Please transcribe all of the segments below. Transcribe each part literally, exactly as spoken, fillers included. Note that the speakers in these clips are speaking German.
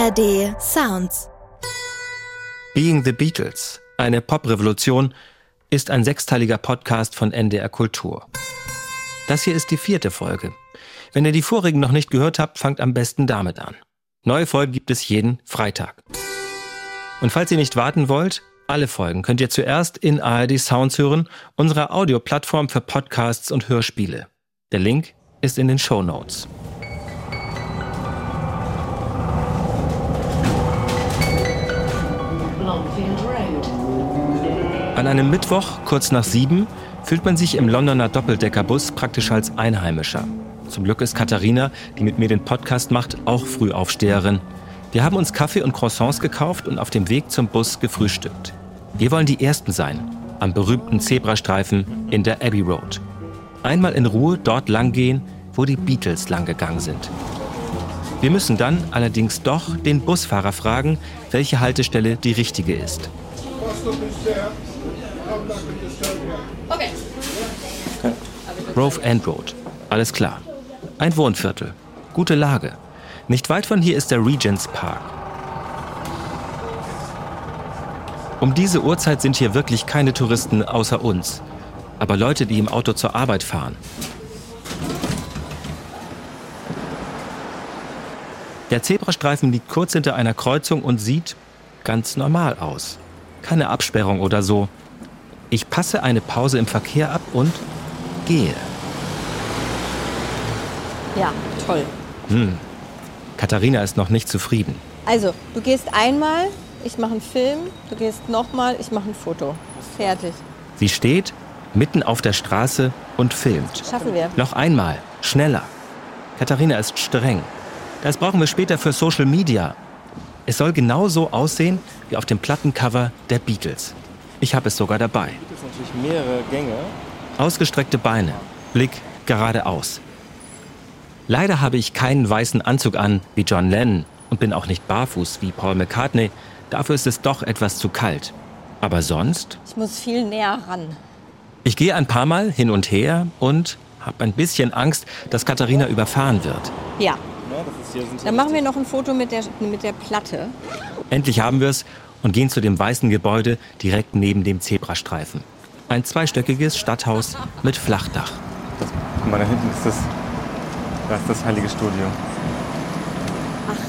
A R D Sounds. Being the Beatles, eine Poprevolution, ist ein sechsteiliger Podcast von N D R Kultur. Das hier ist die vierte Folge. Wenn ihr die vorigen noch nicht gehört habt, fangt am besten damit an. Neue Folgen gibt es jeden Freitag. Und falls ihr nicht warten wollt, alle Folgen könnt ihr zuerst in A R D Sounds hören, unserer Audioplattform für Podcasts und Hörspiele. Der Link ist in den Shownotes. An einem Mittwoch, kurz nach sieben, fühlt man sich im Londoner Doppeldeckerbus praktisch als Einheimischer. Zum Glück ist Katharina, die mit mir den Podcast macht, auch Frühaufsteherin. Wir haben uns Kaffee und Croissants gekauft und auf dem Weg zum Bus gefrühstückt. Wir wollen die Ersten sein, am berühmten Zebrastreifen in der Abbey Road. Einmal in Ruhe dort langgehen, wo die Beatles langgegangen sind. Wir müssen dann allerdings doch den Busfahrer fragen, welche Haltestelle die richtige ist. Okay. Grove End Road. Alles klar. Ein Wohnviertel. Gute Lage. Nicht weit von hier ist der Regent's Park. Um diese Uhrzeit sind hier wirklich keine Touristen außer uns. Aber Leute, die im Auto zur Arbeit fahren. Der Zebrastreifen liegt kurz hinter einer Kreuzung und sieht ganz normal aus. Keine Absperrung oder so. Ich passe eine Pause im Verkehr ab und gehe. Ja, toll. Hm. Katharina ist noch nicht zufrieden. Also, du gehst einmal, ich mache einen Film, du gehst nochmal, ich mache ein Foto. Fertig. Sie steht mitten auf der Straße und filmt. Schaffen wir. Noch einmal, schneller. Katharina ist streng. Das brauchen wir später für Social Media. Es soll genau so aussehen wie auf dem Plattencover der Beatles. Ich habe es sogar dabei. Es gibt natürlich mehrere Gänge. Ausgestreckte Beine, Blick geradeaus. Leider habe ich keinen weißen Anzug an wie John Lennon und bin auch nicht barfuß wie Paul McCartney. Dafür ist es doch etwas zu kalt. Aber sonst? Ich muss viel näher ran. Ich gehe ein paar Mal hin und her und habe ein bisschen Angst, dass Katharina überfahren wird. Ja. Ja, das ist hier, sind Dann machen wir noch ein Foto mit der, mit der Platte. Endlich haben wir es und gehen zu dem weißen Gebäude direkt neben dem Zebrastreifen. Ein zweistöckiges Stadthaus mit Flachdach. Das, guck mal, da hinten ist das, das ist das Heilige Studio. Ach,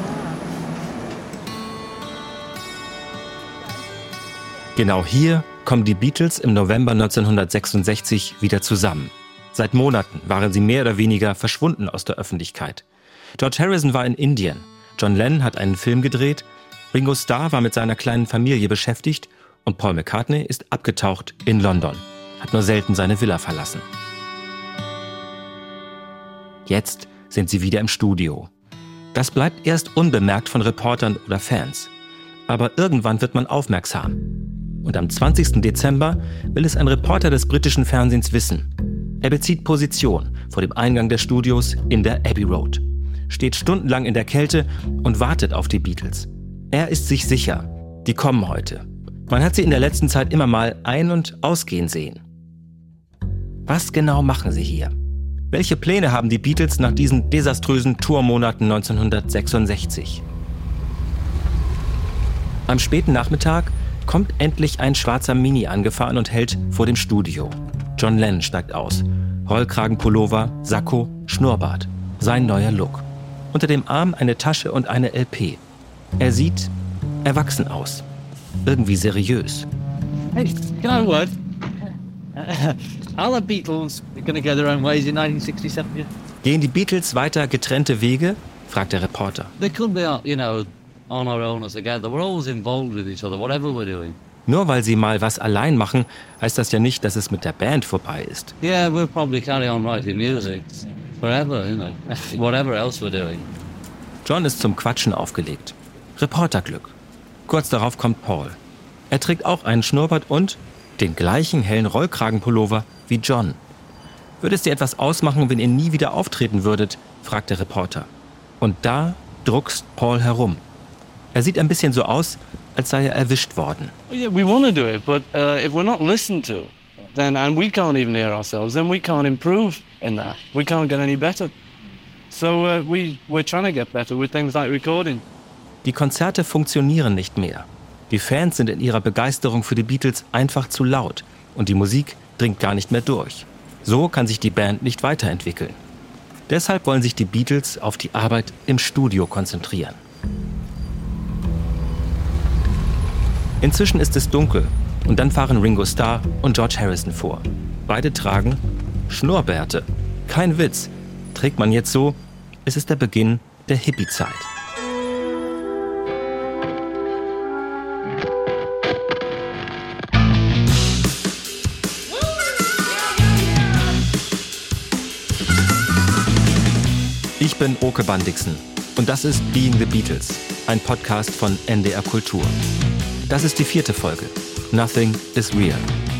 Genau hier kommen die Beatles im November neunzehnhundertsechsundsechzig wieder zusammen. Seit Monaten waren sie mehr oder weniger verschwunden aus der Öffentlichkeit. George Harrison war in Indien, John Lennon hat einen Film gedreht, Ringo Starr war mit seiner kleinen Familie beschäftigt und Paul McCartney ist abgetaucht in London, hat nur selten seine Villa verlassen. Jetzt sind sie wieder im Studio. Das bleibt erst unbemerkt von Reportern oder Fans. Aber irgendwann wird man aufmerksam. Und am zwanzigsten Dezember will es ein Reporter des britischen Fernsehens wissen. Er bezieht Position vor dem Eingang des Studios in der Abbey Road, steht stundenlang in der Kälte und wartet auf die Beatles. Er ist sich sicher, die kommen heute. Man hat sie in der letzten Zeit immer mal ein- und ausgehen sehen. Was genau machen sie hier? Welche Pläne haben die Beatles nach diesen desaströsen Tourmonaten neunzehnhundertsechsundsechzig? Am späten Nachmittag kommt endlich ein schwarzer Mini angefahren und hält vor dem Studio. John Lennon steigt aus. Rollkragenpullover, Sakko, Schnurrbart. Sein neuer Look. Unter dem Arm eine Tasche und eine L P. Er sieht erwachsen aus. Irgendwie seriös. Hey, you know what? Uh, all the Beatles are going to go their own ways in nineteen sixty-seven. Yeah? Gehen die Beatles weiter getrennte Wege? Fragt der Reporter. They could be, you know, on our own as together. We're always involved with each other, whatever we're doing. Nur weil sie mal was allein machen, heißt das ja nicht, dass es mit der Band vorbei ist. Yeah, we'll probably carry on writing music forever, you know, whatever else we're doing. John ist zum Quatschen aufgelegt. Reporterglück. Kurz darauf kommt Paul. Er trägt auch einen Schnurrbart und den gleichen hellen Rollkragenpullover wie John. Würde es dir etwas ausmachen, wenn ihr nie wieder auftreten würdet? Fragt der Reporter. Und da druckst Paul herum. Er sieht ein bisschen so aus, als sei er erwischt worden. Yeah, we want to do it, but uh, if we're not listened to, then and we can't even hear ourselves, then we can't improve in that. We can't get any better. So uh, we we're trying to get better with things like recording. Die Konzerte funktionieren nicht mehr. Die Fans sind in ihrer Begeisterung für die Beatles einfach zu laut und die Musik dringt gar nicht mehr durch. So kann sich die Band nicht weiterentwickeln. Deshalb wollen sich die Beatles auf die Arbeit im Studio konzentrieren. Inzwischen ist es dunkel und dann fahren Ringo Starr und George Harrison vor. Beide tragen Schnurrbärte. Kein Witz. Trägt man jetzt so, es ist der Beginn der Hippie-Zeit. Ich bin Oke Bandixen und das ist Being the Beatles, ein Podcast von N D R Kultur. Das ist die vierte Folge. Nothing is real.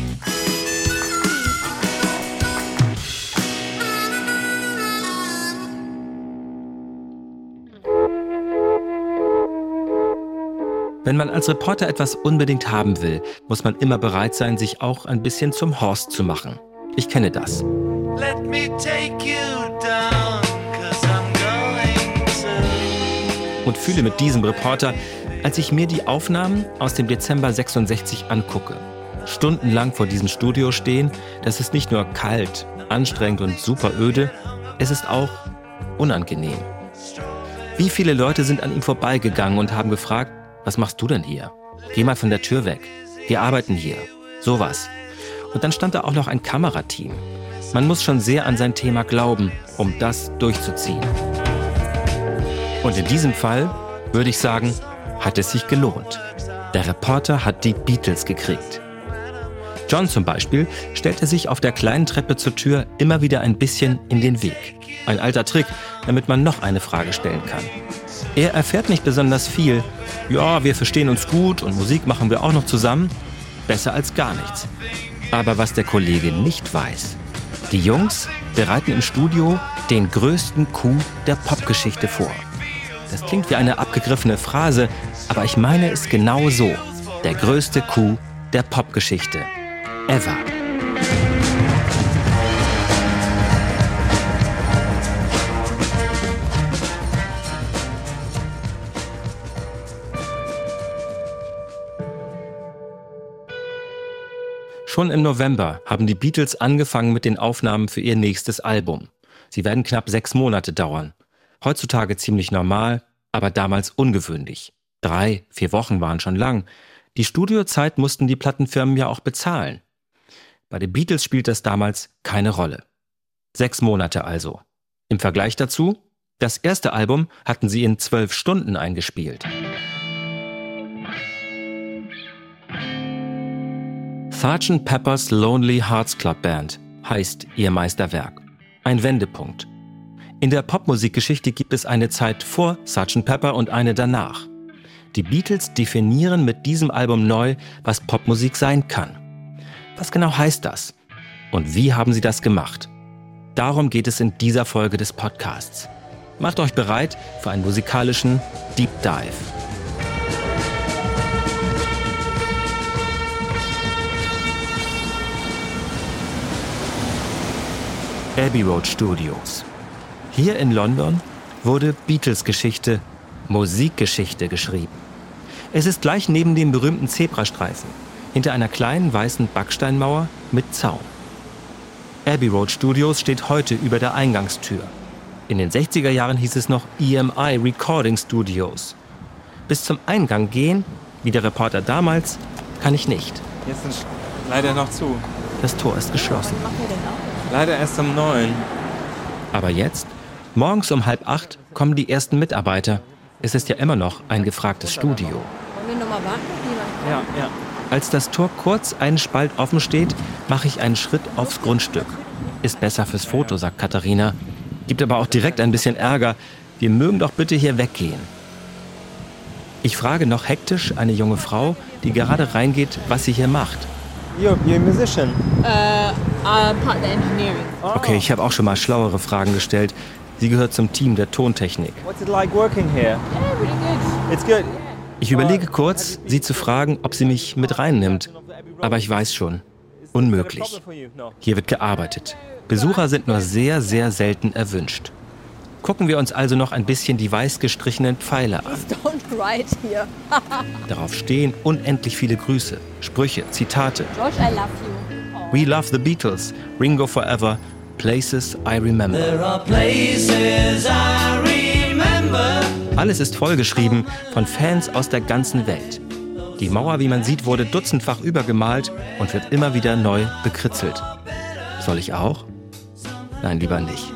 Wenn man als Reporter etwas unbedingt haben will, muss man immer bereit sein, sich auch ein bisschen zum Horst zu machen. Ich kenne das. Let me take you down, 'cause I'm going to. Und fühle mit diesem Reporter, als ich mir die Aufnahmen aus dem Dezember sechsundsechzig angucke. Stundenlang vor diesem Studio stehen, das ist nicht nur kalt, anstrengend und super öde, es ist auch unangenehm. Wie viele Leute sind an ihm vorbeigegangen und haben gefragt, was machst du denn hier? Geh mal von der Tür weg. Wir arbeiten hier. Sowas. Und dann stand da auch noch ein Kamerateam. Man muss schon sehr an sein Thema glauben, um das durchzuziehen. Und in diesem Fall würde ich sagen, hat es sich gelohnt. Der Reporter hat die Beatles gekriegt. John zum Beispiel stellte sich auf der kleinen Treppe zur Tür immer wieder ein bisschen in den Weg. Ein alter Trick, damit man noch eine Frage stellen kann. Er erfährt nicht besonders viel. Ja, wir verstehen uns gut und Musik machen wir auch noch zusammen. Besser als gar nichts. Aber was der Kollege nicht weiß, die Jungs bereiten im Studio den größten Coup der Popgeschichte vor. Das klingt wie eine abgegriffene Phrase, aber ich meine es genau so. Der größte Coup der Popgeschichte. Ever. Schon im November haben die Beatles angefangen mit den Aufnahmen für ihr nächstes Album. Sie werden knapp sechs Monate dauern. Heutzutage ziemlich normal, aber damals ungewöhnlich. Drei, vier Wochen waren schon lang. Die Studiozeit mussten die Plattenfirmen ja auch bezahlen. Bei den Beatles spielt das damals keine Rolle. Sechs Monate also. Im Vergleich dazu, das erste Album hatten sie in zwölf Stunden eingespielt. Sergeant Pepper's Lonely Hearts Club Band heißt ihr Meisterwerk. Ein Wendepunkt. In der Popmusikgeschichte gibt es eine Zeit vor Sergeant Pepper und eine danach. Die Beatles definieren mit diesem Album neu, was Popmusik sein kann. Was genau heißt das? Und wie haben sie das gemacht? Darum geht es in dieser Folge des Podcasts. Macht euch bereit für einen musikalischen Deep Dive. Abbey Road Studios. Hier in London wurde Beatles-Geschichte, Musikgeschichte geschrieben. Es ist gleich neben dem berühmten Zebrastreifen, hinter einer kleinen weißen Backsteinmauer mit Zaun. Abbey Road Studios steht heute über der Eingangstür. In den sechziger Jahren hieß es noch E M I Recording Studios. Bis zum Eingang gehen, wie der Reporter damals, kann ich nicht. Jetzt sind leider noch zu. Das Tor ist geschlossen. Leider erst um neun. Aber jetzt, morgens um halb acht, kommen die ersten Mitarbeiter. Es ist ja immer noch ein gefragtes Studio. Wollen wir noch mal warten? Ja, ja. Als das Tor kurz einen Spalt offen steht, mache ich einen Schritt aufs Grundstück. Ist besser fürs Foto, sagt Katharina. Gibt aber auch direkt ein bisschen Ärger. Wir mögen doch bitte hier weggehen. Ich frage noch hektisch eine junge Frau, die gerade reingeht, was sie hier macht. You're, you're a musician. Uh, I'm part of the engineering. Okay, ich habe auch schon mal schlauere Fragen gestellt. Sie gehört zum Team der Tontechnik. What's it like working here? Yeah, really good. It's good. Ich überlege kurz, sie zu fragen, ob sie mich mit reinnimmt. Aber ich weiß schon, unmöglich. Hier wird gearbeitet. Besucher sind nur sehr, sehr selten erwünscht. Gucken wir uns also noch ein bisschen die weiß gestrichenen Pfeile an. Don't write here. Darauf stehen unendlich viele Grüße, Sprüche, Zitate. George, I love you. Oh. We love the Beatles, Ringo forever, places I remember. There are places I remember. Alles ist vollgeschrieben von Fans aus der ganzen Welt. Die Mauer, wie man sieht, wurde dutzendfach übergemalt und wird immer wieder neu bekritzelt. Soll ich auch? Nein, lieber nicht.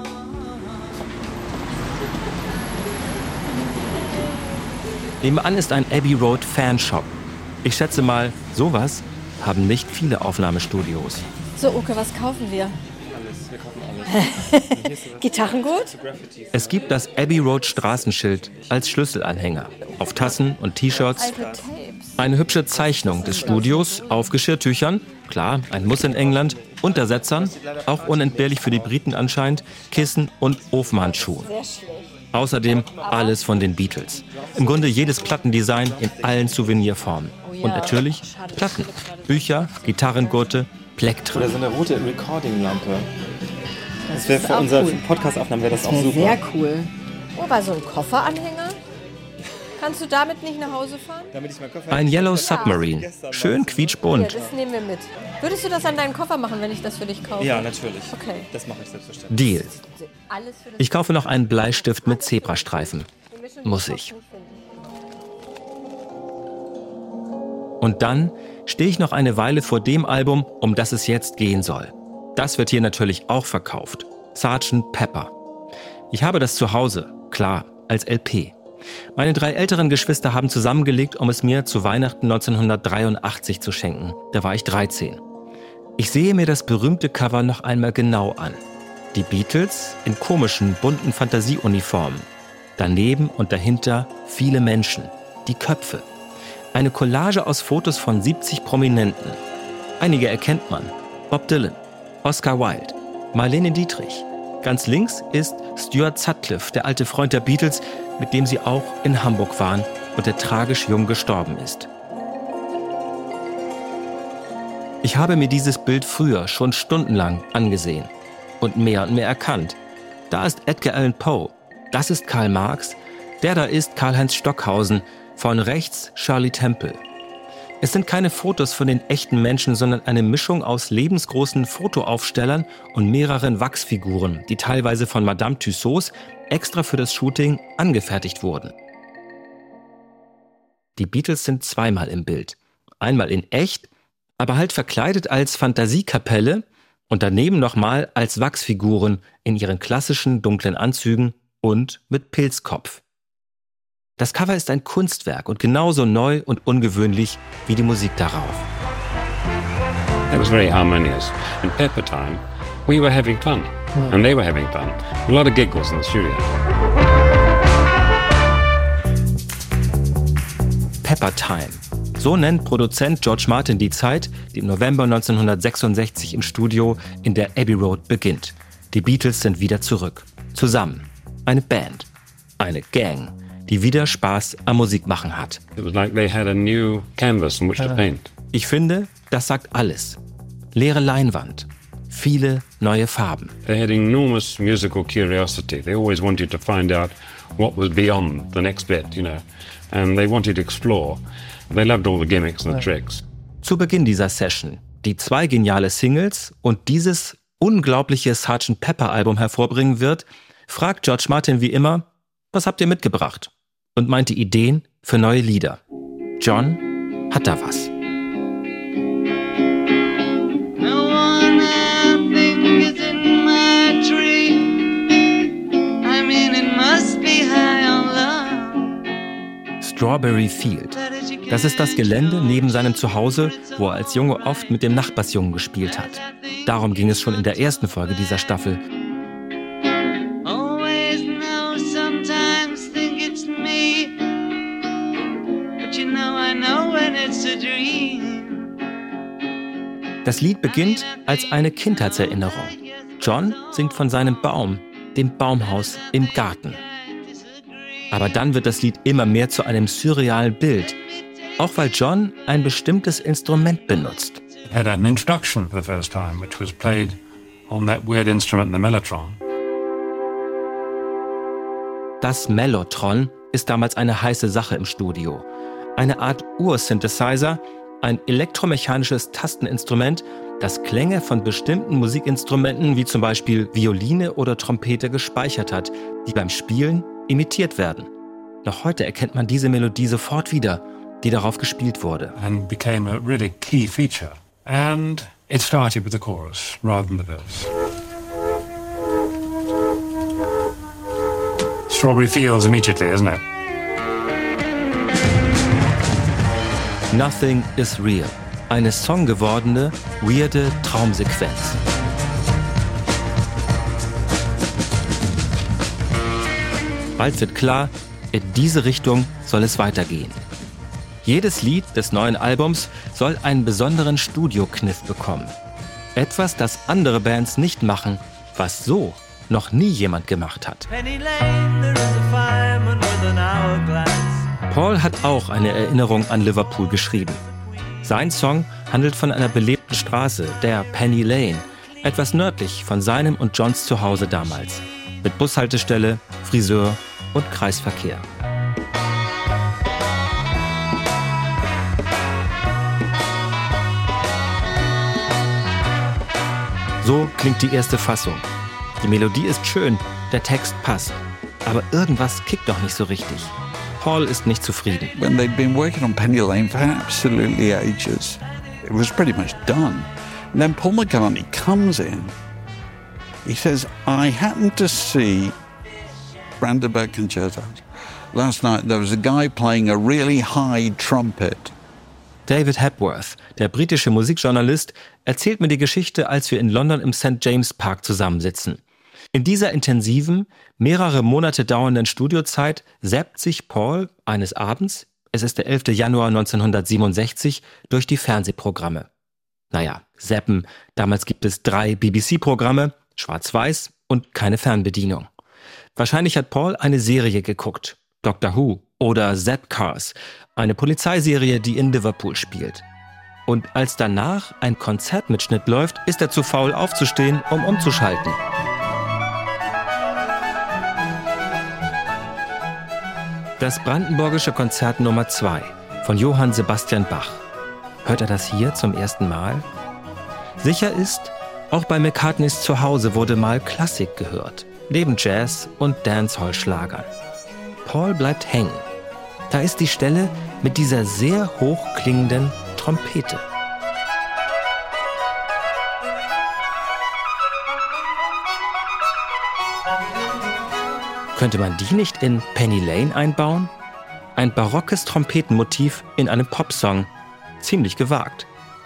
Nebenan ist ein Abbey Road Fanshop. Ich schätze mal, sowas haben nicht viele Aufnahmestudios. So, Uke, was kaufen wir? Alles, wir kaufen alles. Gitarrengut? Es gibt das Abbey Road Straßenschild als Schlüsselanhänger. Auf Tassen und T-Shirts. Alte Tapes. Eine hübsche Zeichnung des Studios auf Geschirrtüchern. Klar, ein Muss in England. Untersetzern, auch unentbehrlich für die Briten anscheinend, Kissen und Ofenhandschuhen. Sehr schlecht. Außerdem alles von den Beatles. Im Grunde jedes Plattendesign in allen Souvenirformen. Und natürlich Platten, Bücher, Gitarrengurte, Plektren. Oder so eine rote Recording-Lampe. Das wäre ist für auch unsere cool. Podcast-Aufnahmen wäre das, Das auch wäre super. sehr cool. Oh, bei so einem Kofferanhänger? Kannst du damit nicht nach Hause fahren? Damit ich meinen Koffer Ein Yellow Submarine, schön Ja, quietschbunt. das nehmen wir mit. Würdest du das an deinen Koffer machen, wenn ich das für dich kaufe? Ja, natürlich. Okay. Das mache ich selbstverständlich. Deal. Alles für das Ich kaufe noch einen Bleistift mit Zebrastreifen. Muss ich. Und dann stehe ich noch eine Weile vor dem Album, um das es jetzt gehen soll. Das wird hier natürlich auch verkauft. Sergeant Pepper. Ich habe das zu Hause, klar, als L P. Meine drei älteren Geschwister haben zusammengelegt, um es mir zu Weihnachten neunzehnhundertdreiundachtzig zu schenken. Da war ich dreizehn. Ich sehe mir das berühmte Cover noch einmal genau an. Die Beatles in komischen, bunten Fantasieuniformen. Daneben und dahinter viele Menschen. Die Köpfe. Eine Collage aus Fotos von siebzig Prominenten. Einige erkennt man. Bob Dylan, Oscar Wilde, Marlene Dietrich. Ganz links ist Stuart Sutcliffe, der alte Freund der Beatles, mit dem sie auch in Hamburg waren und der tragisch jung gestorben ist. Ich habe mir dieses Bild früher schon stundenlang angesehen und mehr und mehr erkannt. Da ist Edgar Allan Poe, das ist Karl Marx, der da ist Karl-Heinz Stockhausen, von rechts Shirley Temple. Es sind keine Fotos von den echten Menschen, sondern eine Mischung aus lebensgroßen Fotoaufstellern und mehreren Wachsfiguren, die teilweise von Madame Tussauds extra für das Shooting angefertigt wurden. Die Beatles sind zweimal im Bild. Einmal in echt, aber halt verkleidet als Fantasiekapelle und daneben nochmal als Wachsfiguren in ihren klassischen dunklen Anzügen und mit Pilzkopf. Das Cover ist ein Kunstwerk und genauso neu und ungewöhnlich wie die Musik darauf. It was very harmonious. In Pepper Time, we were having fun, and they were having fun. A lot of giggles in the studio. Pepper Time. So nennt Produzent George Martin die Zeit, die im November neunzehnhundertsechsundsechzig im Studio in der Abbey Road beginnt. Die Beatles sind wieder zurück. Zusammen. Eine Band. Eine Gang, die wieder Spaß am Musikmachen hat. It was like they had a new canvas on which to paint. Ich finde, das sagt alles. Leere Leinwand. Viele neue Farben. They had enormous musical curiosity. They always wanted to find out what was beyond the next bit, you know. And they wanted to explore. They loved all the gimmicks and the tricks. Zu Beginn dieser Session die zwei geniale Singles und dieses unglaubliche Sergeant Pepper Album hervorbringen wird, fragt George Martin wie immer, was habt ihr mitgebracht? Und meinte Ideen für neue Lieder. John hat da was. Strawberry Field. Das ist das Gelände neben seinem Zuhause, wo er als Junge oft mit dem Nachbarsjungen gespielt hat. Darum ging es schon in der ersten Folge dieser Staffel. Das Lied beginnt als eine Kindheitserinnerung. John singt von seinem Baum, dem Baumhaus im Garten. Aber dann wird das Lied immer mehr zu einem surrealen Bild, auch weil John ein bestimmtes Instrument benutzt. It had an introduction for the first time, which was played on that weird instrument, the mellotron. Das Mellotron ist damals eine heiße Sache im Studio. Eine Art Ur-Synthesizer, ein elektromechanisches Tasteninstrument, das Klänge von bestimmten Musikinstrumenten wie zum Beispiel Violine oder Trompete gespeichert hat, die beim Spielen imitiert werden. Noch heute erkennt man diese Melodie sofort wieder, die darauf gespielt wurde. And became a really key feature. And it started with the chorus rather than the verse. Strawberry Fields immediately, isn't it? Nothing is real. Eine songgewordene, weirde Traumsequenz. Bald wird klar, in diese Richtung soll es weitergehen. Jedes Lied des neuen Albums soll einen besonderen Studiokniff bekommen. Etwas, das andere Bands nicht machen, was so noch nie jemand gemacht hat. Penny Lane, there is a fireman with an hourglass. Paul hat auch eine Erinnerung an Liverpool geschrieben. Sein Song handelt von einer belebten Straße, der Penny Lane, etwas nördlich von seinem und Johns Zuhause damals, mit Bushaltestelle, Friseur und Kreisverkehr. So klingt die erste Fassung. Die Melodie ist schön, der Text passt, aber irgendwas kickt doch nicht so richtig. Paul ist nicht zufrieden. When they'd been working on Penny Lane for absolutely ages, it was pretty much done. And then Paul McCartney comes in. He says, I happened to see Brandenburg Concerto. Last night there was a guy playing a really high trumpet. David Hepworth, der britische Musikjournalist, erzählt mir die Geschichte, als wir in London im Sankt James Park zusammensitzen. In dieser intensiven, mehrere Monate dauernden Studiozeit zappt sich Paul eines Abends, es ist der elfter Januar neunzehnhundertsiebenundsechzig, durch die Fernsehprogramme. Naja, zappen, damals gibt es drei B B C-Programme, schwarz-weiß und keine Fernbedienung. Wahrscheinlich hat Paul eine Serie geguckt, Doctor Who oder Z-Cars, eine Polizeiserie, die in Liverpool spielt. Und als danach ein Konzertmitschnitt läuft, ist er zu faul aufzustehen, um umzuschalten. Das Brandenburgische Konzert Nummer zwei von Johann Sebastian Bach. Hört er das hier zum ersten Mal? Sicher ist, auch bei McCartneys Zuhause wurde mal Klassik gehört, neben Jazz und Dancehall-Schlagern. Paul bleibt hängen. Da ist die Stelle mit dieser sehr hoch klingenden Trompete. Könnte man die nicht in Penny Lane einbauen? Ein barockes Trompetenmotiv in einem Popsong. Ziemlich gewagt.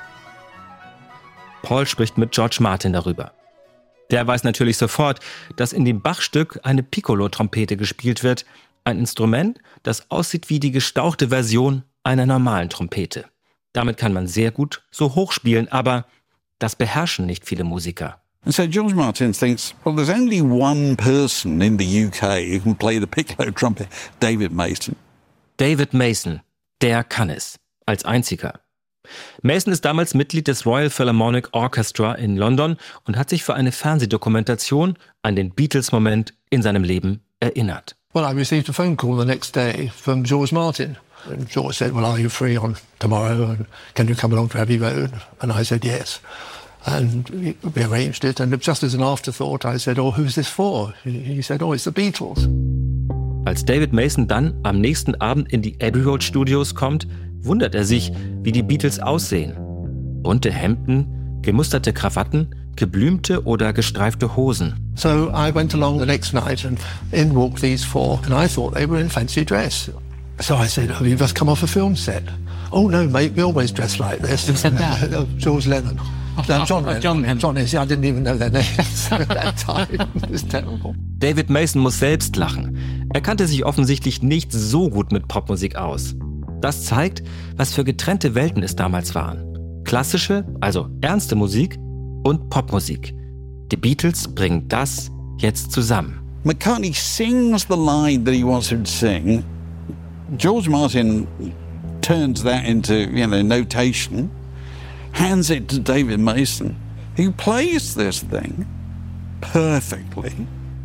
Paul spricht mit George Martin darüber. Der weiß natürlich sofort, dass in dem Bach-Stück eine Piccolo-Trompete gespielt wird, ein Instrument, das aussieht wie die gestauchte Version einer normalen Trompete. Damit kann man sehr gut so hoch spielen, aber das beherrschen nicht viele Musiker. And so George Martin thinks, well, there's only one person in the U K who can play the piccolo trumpet, David Mason. David Mason, der kann es, als einziger. Mason ist damals Mitglied des Royal Philharmonic Orchestra in London und hat sich für eine Fernsehdokumentation an den Beatles-Moment in seinem Leben erinnert. Well, I received a phone call the next day from George Martin. And George said, well, are you free on tomorrow? And can you come along to Abbey Road? And I said, yes. And we arranged it. And just as an afterthought, I said, oh, who's this for? He said, oh, it's the Beatles. Als David Mason dann am nächsten Abend in die Abbey Road Studios kommt, wundert er sich, wie die Beatles aussehen. Bunte Hemden, gemusterte Krawatten, geblümte oder gestreifte Hosen. So I went along the next night and in walked these four and I thought they were in fancy dress. So I said, oh, you just come off a film set. Oh no, mate, we always dress like this. Who said that? George Lennon. No, John Lennon. John Lennon. John Lennon. I didn't even know their names at that time. It was terrible. David Mason muss selbst lachen. Er kannte sich offensichtlich nicht so gut mit Popmusik aus. Das zeigt, was für getrennte Welten es damals waren. Klassische, also ernste Musik und Popmusik. Die Beatles bringen das jetzt zusammen. McCartney sings the line that he wants him to sing. George Martin turns that into, you know, notation, hands it to David Mason, who plays this thing perfectly.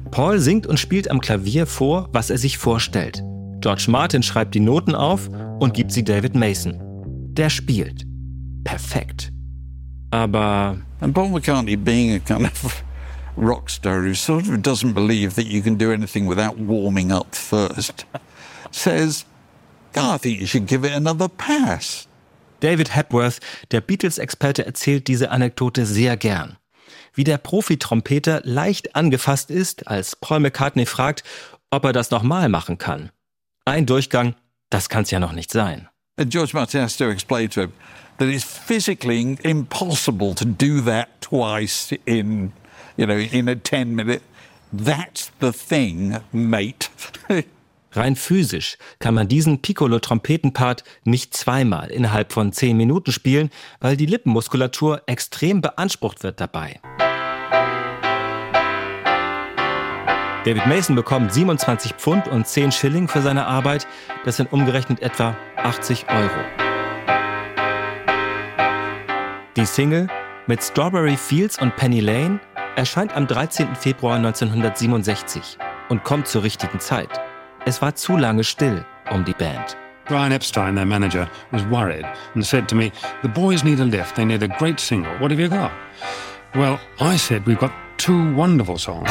Paul singt und spielt am Klavier vor, was er sich vorstellt. George Martin schreibt die Noten auf und gibt sie David Mason. Der spielt. Perfekt. Aber... And Paul McCartney, being a kind of rock star who sort of doesn't believe that you can do anything without warming up first, says, oh, I think you should give it another pass. David Hepworth, der Beatles-Experte, erzählt diese Anekdote sehr gern. Wie der Profi-Trompeter leicht angefasst ist, als Paul McCartney fragt, ob er das nochmal machen kann. Ein Durchgang, das kann's ja noch nicht sein. And George Martin has to explain to him that it's physically impossible to do that twice in, you know, in a ten minute. That's the thing, mate. Rein physisch kann man diesen Piccolo-Trompetenpart nicht zweimal innerhalb von zehn Minuten spielen, weil die Lippenmuskulatur extrem beansprucht wird dabei. David Mason bekommt siebenundzwanzig Pfund und zehn Schilling für seine Arbeit. Das sind umgerechnet etwa achtzig Euro. Die Single mit Strawberry Fields und Penny Lane erscheint am dreizehnten Februar neunzehnhundertsiebenundsechzig und kommt zur richtigen Zeit. Es war zu lange still um die Band. Brian Epstein, their manager, was worried and said to me, the boys need a lift, they need a great single. What have you got? Well, I said, we've got two wonderful songs.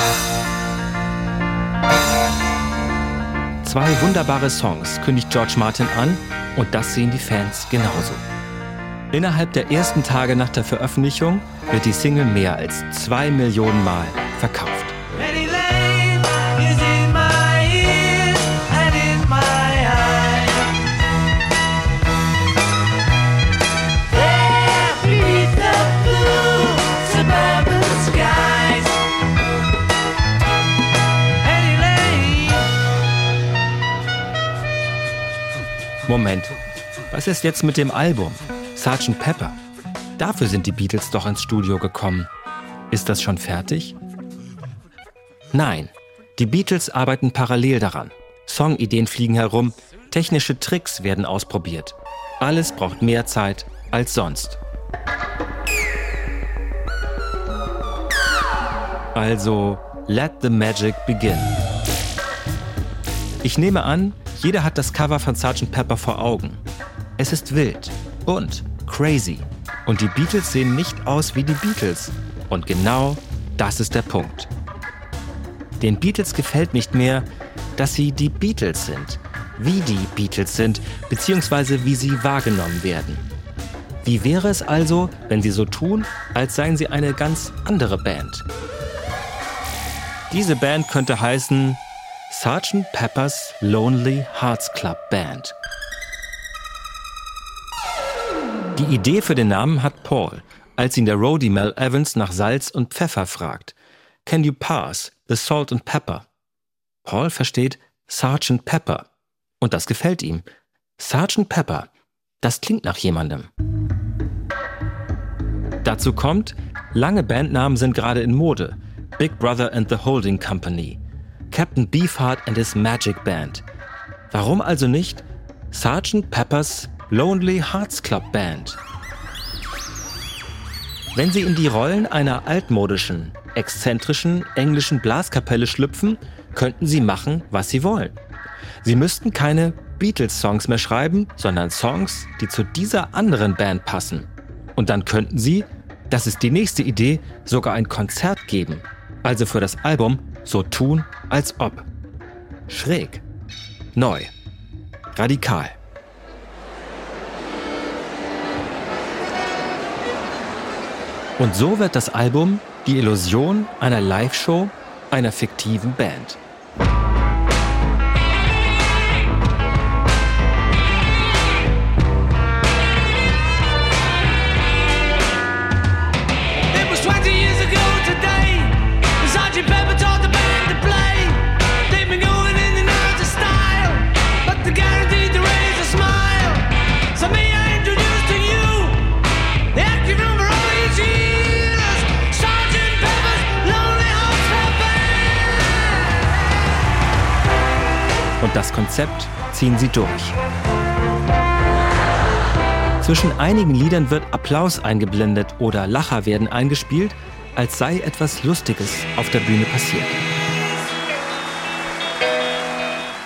Zwei wunderbare Songs kündigt George Martin an und das sehen die Fans genauso. Innerhalb der ersten Tage nach der Veröffentlichung wird die Single mehr als zwei Millionen Mal verkauft. Penny Lane is in my ears and in my eyes. There beneath the blue suburban skies. Penny Lane. Moment, was ist jetzt mit dem Album? Sergeant Pepper. Dafür sind die Beatles doch ins Studio gekommen. Ist das schon fertig? Nein, die Beatles arbeiten parallel daran. Songideen fliegen herum, technische Tricks werden ausprobiert. Alles braucht mehr Zeit als sonst. Also, let the magic begin. Ich nehme an, jeder hat das Cover von Sergeant Pepper vor Augen. Es ist wild und crazy. Und die Beatles sehen nicht aus wie die Beatles. Und genau das ist der Punkt. Den Beatles gefällt nicht mehr, dass sie die Beatles sind. Wie die Beatles sind, beziehungsweise wie sie wahrgenommen werden. Wie wäre es also, wenn sie so tun, als seien sie eine ganz andere Band? Diese Band könnte heißen Sergeant Pepper's Lonely Hearts Club Band. Die Idee für den Namen hat Paul, als ihn der Roadie Mel Evans nach Salz und Pfeffer fragt. Can you pass the salt and pepper? Paul versteht Sergeant Pepper. Und das gefällt ihm. Sergeant Pepper, das klingt nach jemandem. Dazu kommt, lange Bandnamen sind gerade in Mode. Big Brother and the Holding Company. Captain Beefheart and his Magic Band. Warum also nicht Sergeant Pepper's Lonely Hearts Club Band? Wenn Sie in die Rollen einer altmodischen, exzentrischen englischen Blaskapelle schlüpfen, könnten Sie machen, was Sie wollen. Sie müssten keine Beatles-Songs mehr schreiben, sondern Songs, die zu dieser anderen Band passen. Und dann könnten Sie, das ist die nächste Idee, sogar ein Konzert geben. Also für das Album so tun, als ob. Schräg. Neu. Radikal. Und so wird das Album die Illusion einer Live-Show einer fiktiven Band. It was twenty years ago today. Sergeant Pepper taught the band to play. They've been going in and out of style, but they're guaranteed to raise a smile. So may I introduce to you the active room for all these years, Sergeant Pepper's Lonely Hearts Club Band. Und das Konzept ziehen sie durch. Zwischen einigen Liedern wird Applaus eingeblendet oder Lacher werden eingespielt, als sei etwas Lustiges auf der Bühne passiert.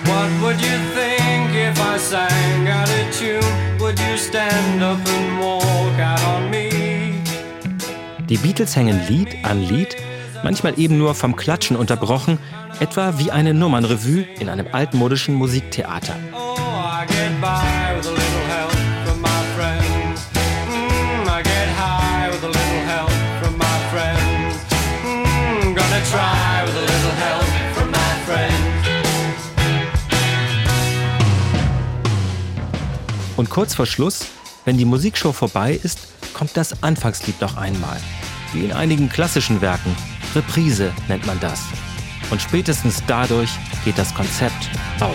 What would you think if I sang out of tune? Would you stand up and walk out on me? Die Beatles hängen Lied an Lied, manchmal eben nur vom Klatschen unterbrochen, etwa wie eine Nummernrevue in einem altmodischen Musiktheater. Oh, I get by with a little help from my friends. Mm, I get high with a little help from my friends. Mm, gonna try with a little help from my friends. Und kurz vor Schluss, wenn die Musikshow vorbei ist, kommt das Anfangslied noch einmal. Wie in einigen klassischen Werken. Reprise nennt man das. Und spätestens dadurch geht das Konzept auf.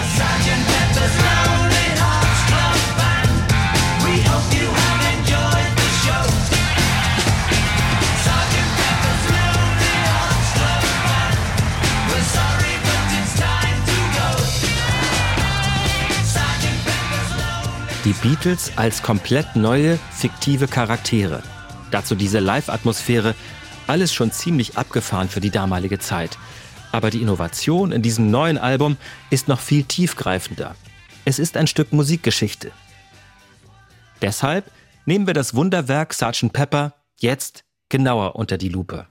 Die Beatles als komplett neue, fiktive Charaktere. Dazu diese Live-Atmosphäre, alles schon ziemlich abgefahren für die damalige Zeit. Aber die Innovation in diesem neuen Album ist noch viel tiefgreifender. Es ist ein Stück Musikgeschichte. Deshalb nehmen wir das Wunderwerk Sergeant Pepper jetzt genauer unter die Lupe.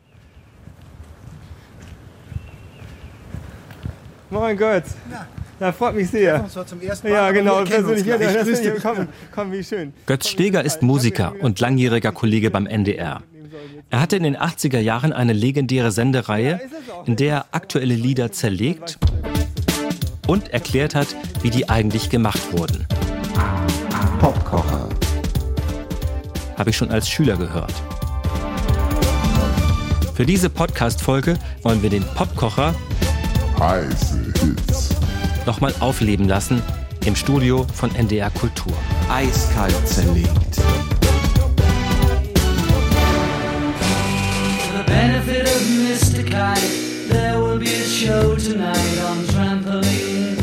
Moin Götz. Ja. Ja, freut mich sehr. Das war zum ersten Mal, ja, genau. wir kennen uns Ja, gleich. das Grüß ist, dich. komm, komm, wie schön. Götz Steger ist Musiker und langjähriger Kollege beim N D R. Er hatte in den achtziger Jahren eine legendäre Sendereihe, in der er aktuelle Lieder zerlegt und erklärt hat, wie die eigentlich gemacht wurden. Popkocher. Habe ich schon als Schüler gehört. Für diese Podcast-Folge wollen wir den Popkocher Heiße Hits nochmal aufleben lassen im Studio von N D R Kultur. Eiskalt zerlegt. For the benefit of Mister Kite, there will be a show tonight on Trampoline.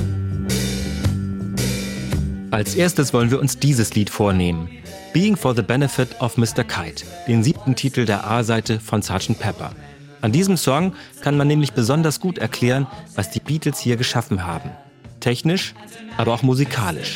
Als erstes wollen wir uns dieses Lied vornehmen. Being for the Benefit of Mister Kite, den siebten Titel der A-Seite von Sergeant Pepper. An diesem Song kann man nämlich besonders gut erklären, was die Beatles hier geschaffen haben. Technisch, aber auch musikalisch.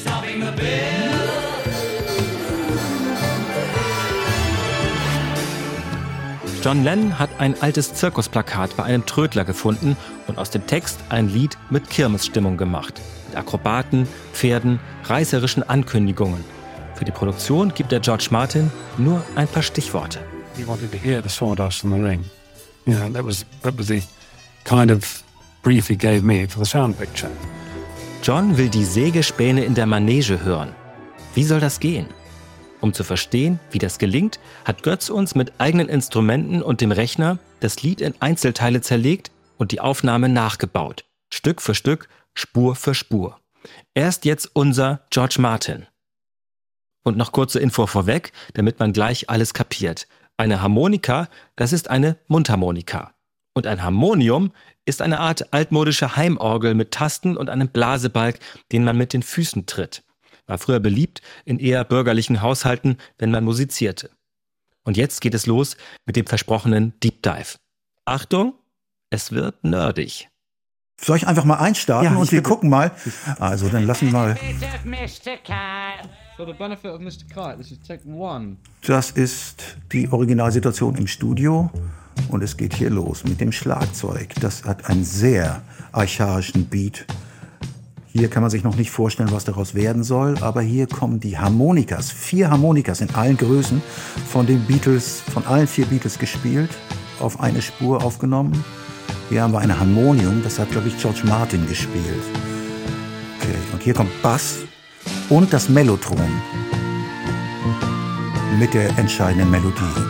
John Lennon hat ein altes Zirkusplakat bei einem Trödler gefunden und aus dem Text ein Lied mit Kirmesstimmung gemacht. Mit Akrobaten, Pferden, reißerischen Ankündigungen. Für die Produktion gibt der George Martin nur ein paar Stichworte. He wanted to hear the sawdust in the ring. Yeah, that was that was the kind of brief he gave me for the sound picture. John will die Sägespäne in der Manege hören. Wie soll das gehen? Um zu verstehen, wie das gelingt, hat Götz uns mit eigenen Instrumenten und dem Rechner das Lied in Einzelteile zerlegt und die Aufnahme nachgebaut. Stück für Stück, Spur für Spur. Er ist jetzt unser George Martin. Und noch kurze Info vorweg, damit man gleich alles kapiert. Eine Harmonika, das ist eine Mundharmonika. Und ein Harmonium ist eine Art altmodische Heimorgel mit Tasten und einem Blasebalg, den man mit den Füßen tritt. War früher beliebt in eher bürgerlichen Haushalten, wenn man musizierte. Und jetzt geht es los mit dem versprochenen Deep Dive. Achtung, es wird nerdig. Soll ich einfach mal einstarten Ja, und ich wir bitte. gucken mal? Also, dann lassen wir mal. For the benefit of Mister Kite, this is take one. Das ist die Originalsituation im Studio und es geht hier los mit dem Schlagzeug. Das hat einen sehr archaischen Beat. Hier kann man sich noch nicht vorstellen, was daraus werden soll, aber hier kommen die Harmonikas, vier Harmonikas in allen Größen von den Beatles, von allen vier Beatles gespielt, auf eine Spur aufgenommen. Hier haben wir ein Harmonium, das hat, glaube ich, George Martin gespielt. Okay, und hier kommt Bass und das Mellotron mit der entscheidenden Melodie.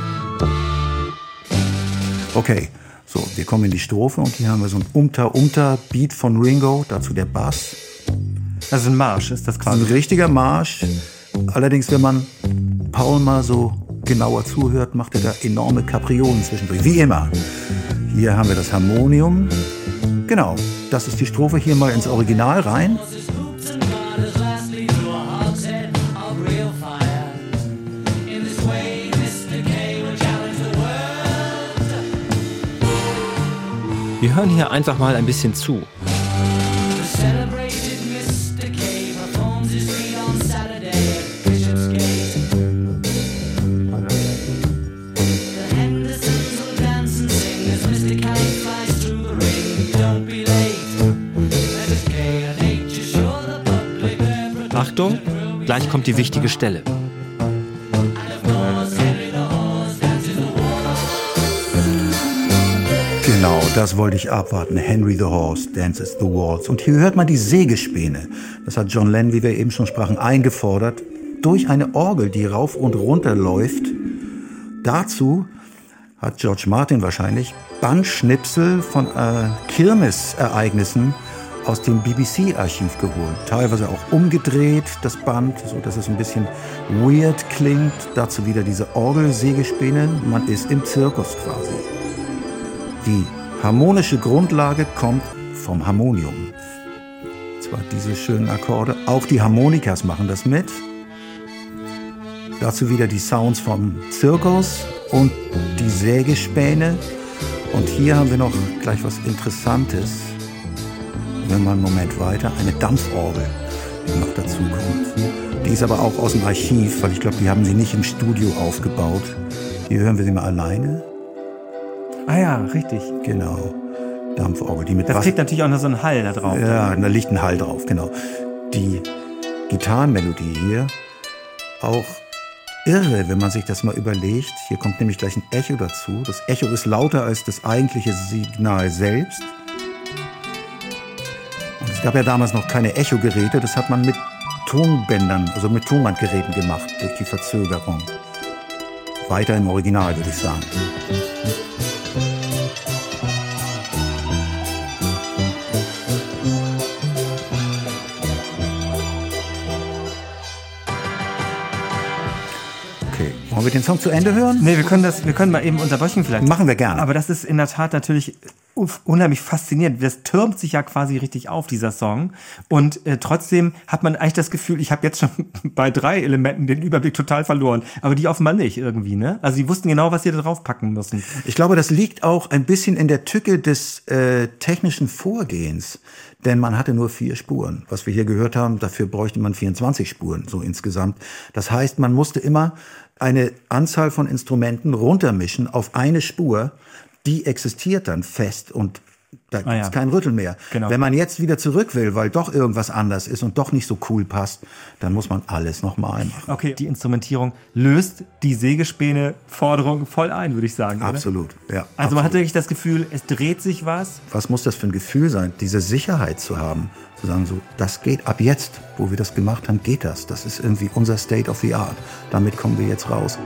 Okay, so, wir kommen in die Strophe und hier haben wir so ein Umta-Umta-Beat von Ringo, dazu der Bass. Das ist ein Marsch, ist das quasi? Ein richtiger Marsch. Allerdings, wenn man Paul mal so genauer zuhört, macht er da enorme Kapriolen zwischendurch. Wie immer. Hier haben wir das Harmonium. Genau, das ist die Strophe. Hier mal ins Original rein. Wir hören hier einfach mal ein bisschen zu. The celebrated Mister K performs his feat on Saturday at Bishopsgate. The Hendersons will dance and sing as Mister K flies through the ring. Don't be late. Let us K and H assure the public their Achtung, gleich kommt die wichtige Stelle. Genau, das wollte ich abwarten. Henry the Horse dances the waltz. Und hier hört man die Sägespäne. Das hat John Lennon, wie wir eben schon sprachen, eingefordert. Durch eine Orgel, die rauf und runter läuft. Dazu hat George Martin wahrscheinlich Bandschnipsel von äh, Kirmesereignissen aus dem B B C-Archiv geholt. Teilweise auch umgedreht, das Band, so dass es ein bisschen weird klingt. Dazu wieder diese Orgelsägespäne. Man ist im Zirkus quasi. Die harmonische Grundlage kommt vom Harmonium. Zwar diese schönen Akkorde, auch die Harmonikas machen das mit. Dazu wieder die Sounds vom Zirkus und die Sägespäne. Und hier haben wir noch gleich was Interessantes. Wenn wir einen Moment weiter, eine Dampforgel, die noch dazu kommt. Die ist aber auch aus dem Archiv, weil ich glaube, die haben sie nicht im Studio aufgebaut. Hier hören wir sie mal alleine. Ah ja, richtig. Genau. Dampforgel, die mit Da Bass- kriegt natürlich auch noch so ein Hall da drauf. Ja, da liegt ein Hall drauf, genau. Die Gitarrenmelodie hier, auch irre, wenn man sich das mal überlegt. Hier kommt nämlich gleich ein Echo dazu. Das Echo ist lauter als das eigentliche Signal selbst. Und es gab ja damals noch keine Echogeräte. Das hat man mit Tonbändern, also mit Tonbandgeräten gemacht, durch die Verzögerung. Weiter im Original, würde ich sagen. Wollen wir den Song zu Ende hören? Nee, wir können das, wir können mal eben unterbrechen vielleicht. Machen wir gerne. Aber das ist in der Tat natürlich unheimlich faszinierend. Das türmt sich ja quasi richtig auf, dieser Song. Und äh, trotzdem hat man eigentlich das Gefühl, ich habe jetzt schon bei drei Elementen den Überblick total verloren. Aber die offenbar nicht irgendwie, ne? Also die wussten genau, was sie da drauf packen müssen. Ich glaube, das liegt auch ein bisschen in der Tücke des äh, technischen Vorgehens. Denn man hatte nur vier Spuren. Was wir hier gehört haben, dafür bräuchte man vierundzwanzig Spuren, so insgesamt. Das heißt, man musste immer eine Anzahl von Instrumenten runtermischen auf eine Spur, die existiert dann fest und da Ah ja. ist kein Rütteln mehr. Genau. Wenn man jetzt wieder zurück will, weil doch irgendwas anders ist und doch nicht so cool passt, dann muss man alles nochmal machen. Okay, die Instrumentierung löst die Sägespäne-Forderung voll ein, würde ich sagen. Absolut, oder? ja. Also absolut. man hatte wirklich das Gefühl, es dreht sich was. Was muss das für ein Gefühl sein, diese Sicherheit zu haben, zu sagen so, das geht ab jetzt, wo wir das gemacht haben, geht das. Das ist irgendwie unser State of the Art. Damit kommen wir jetzt raus.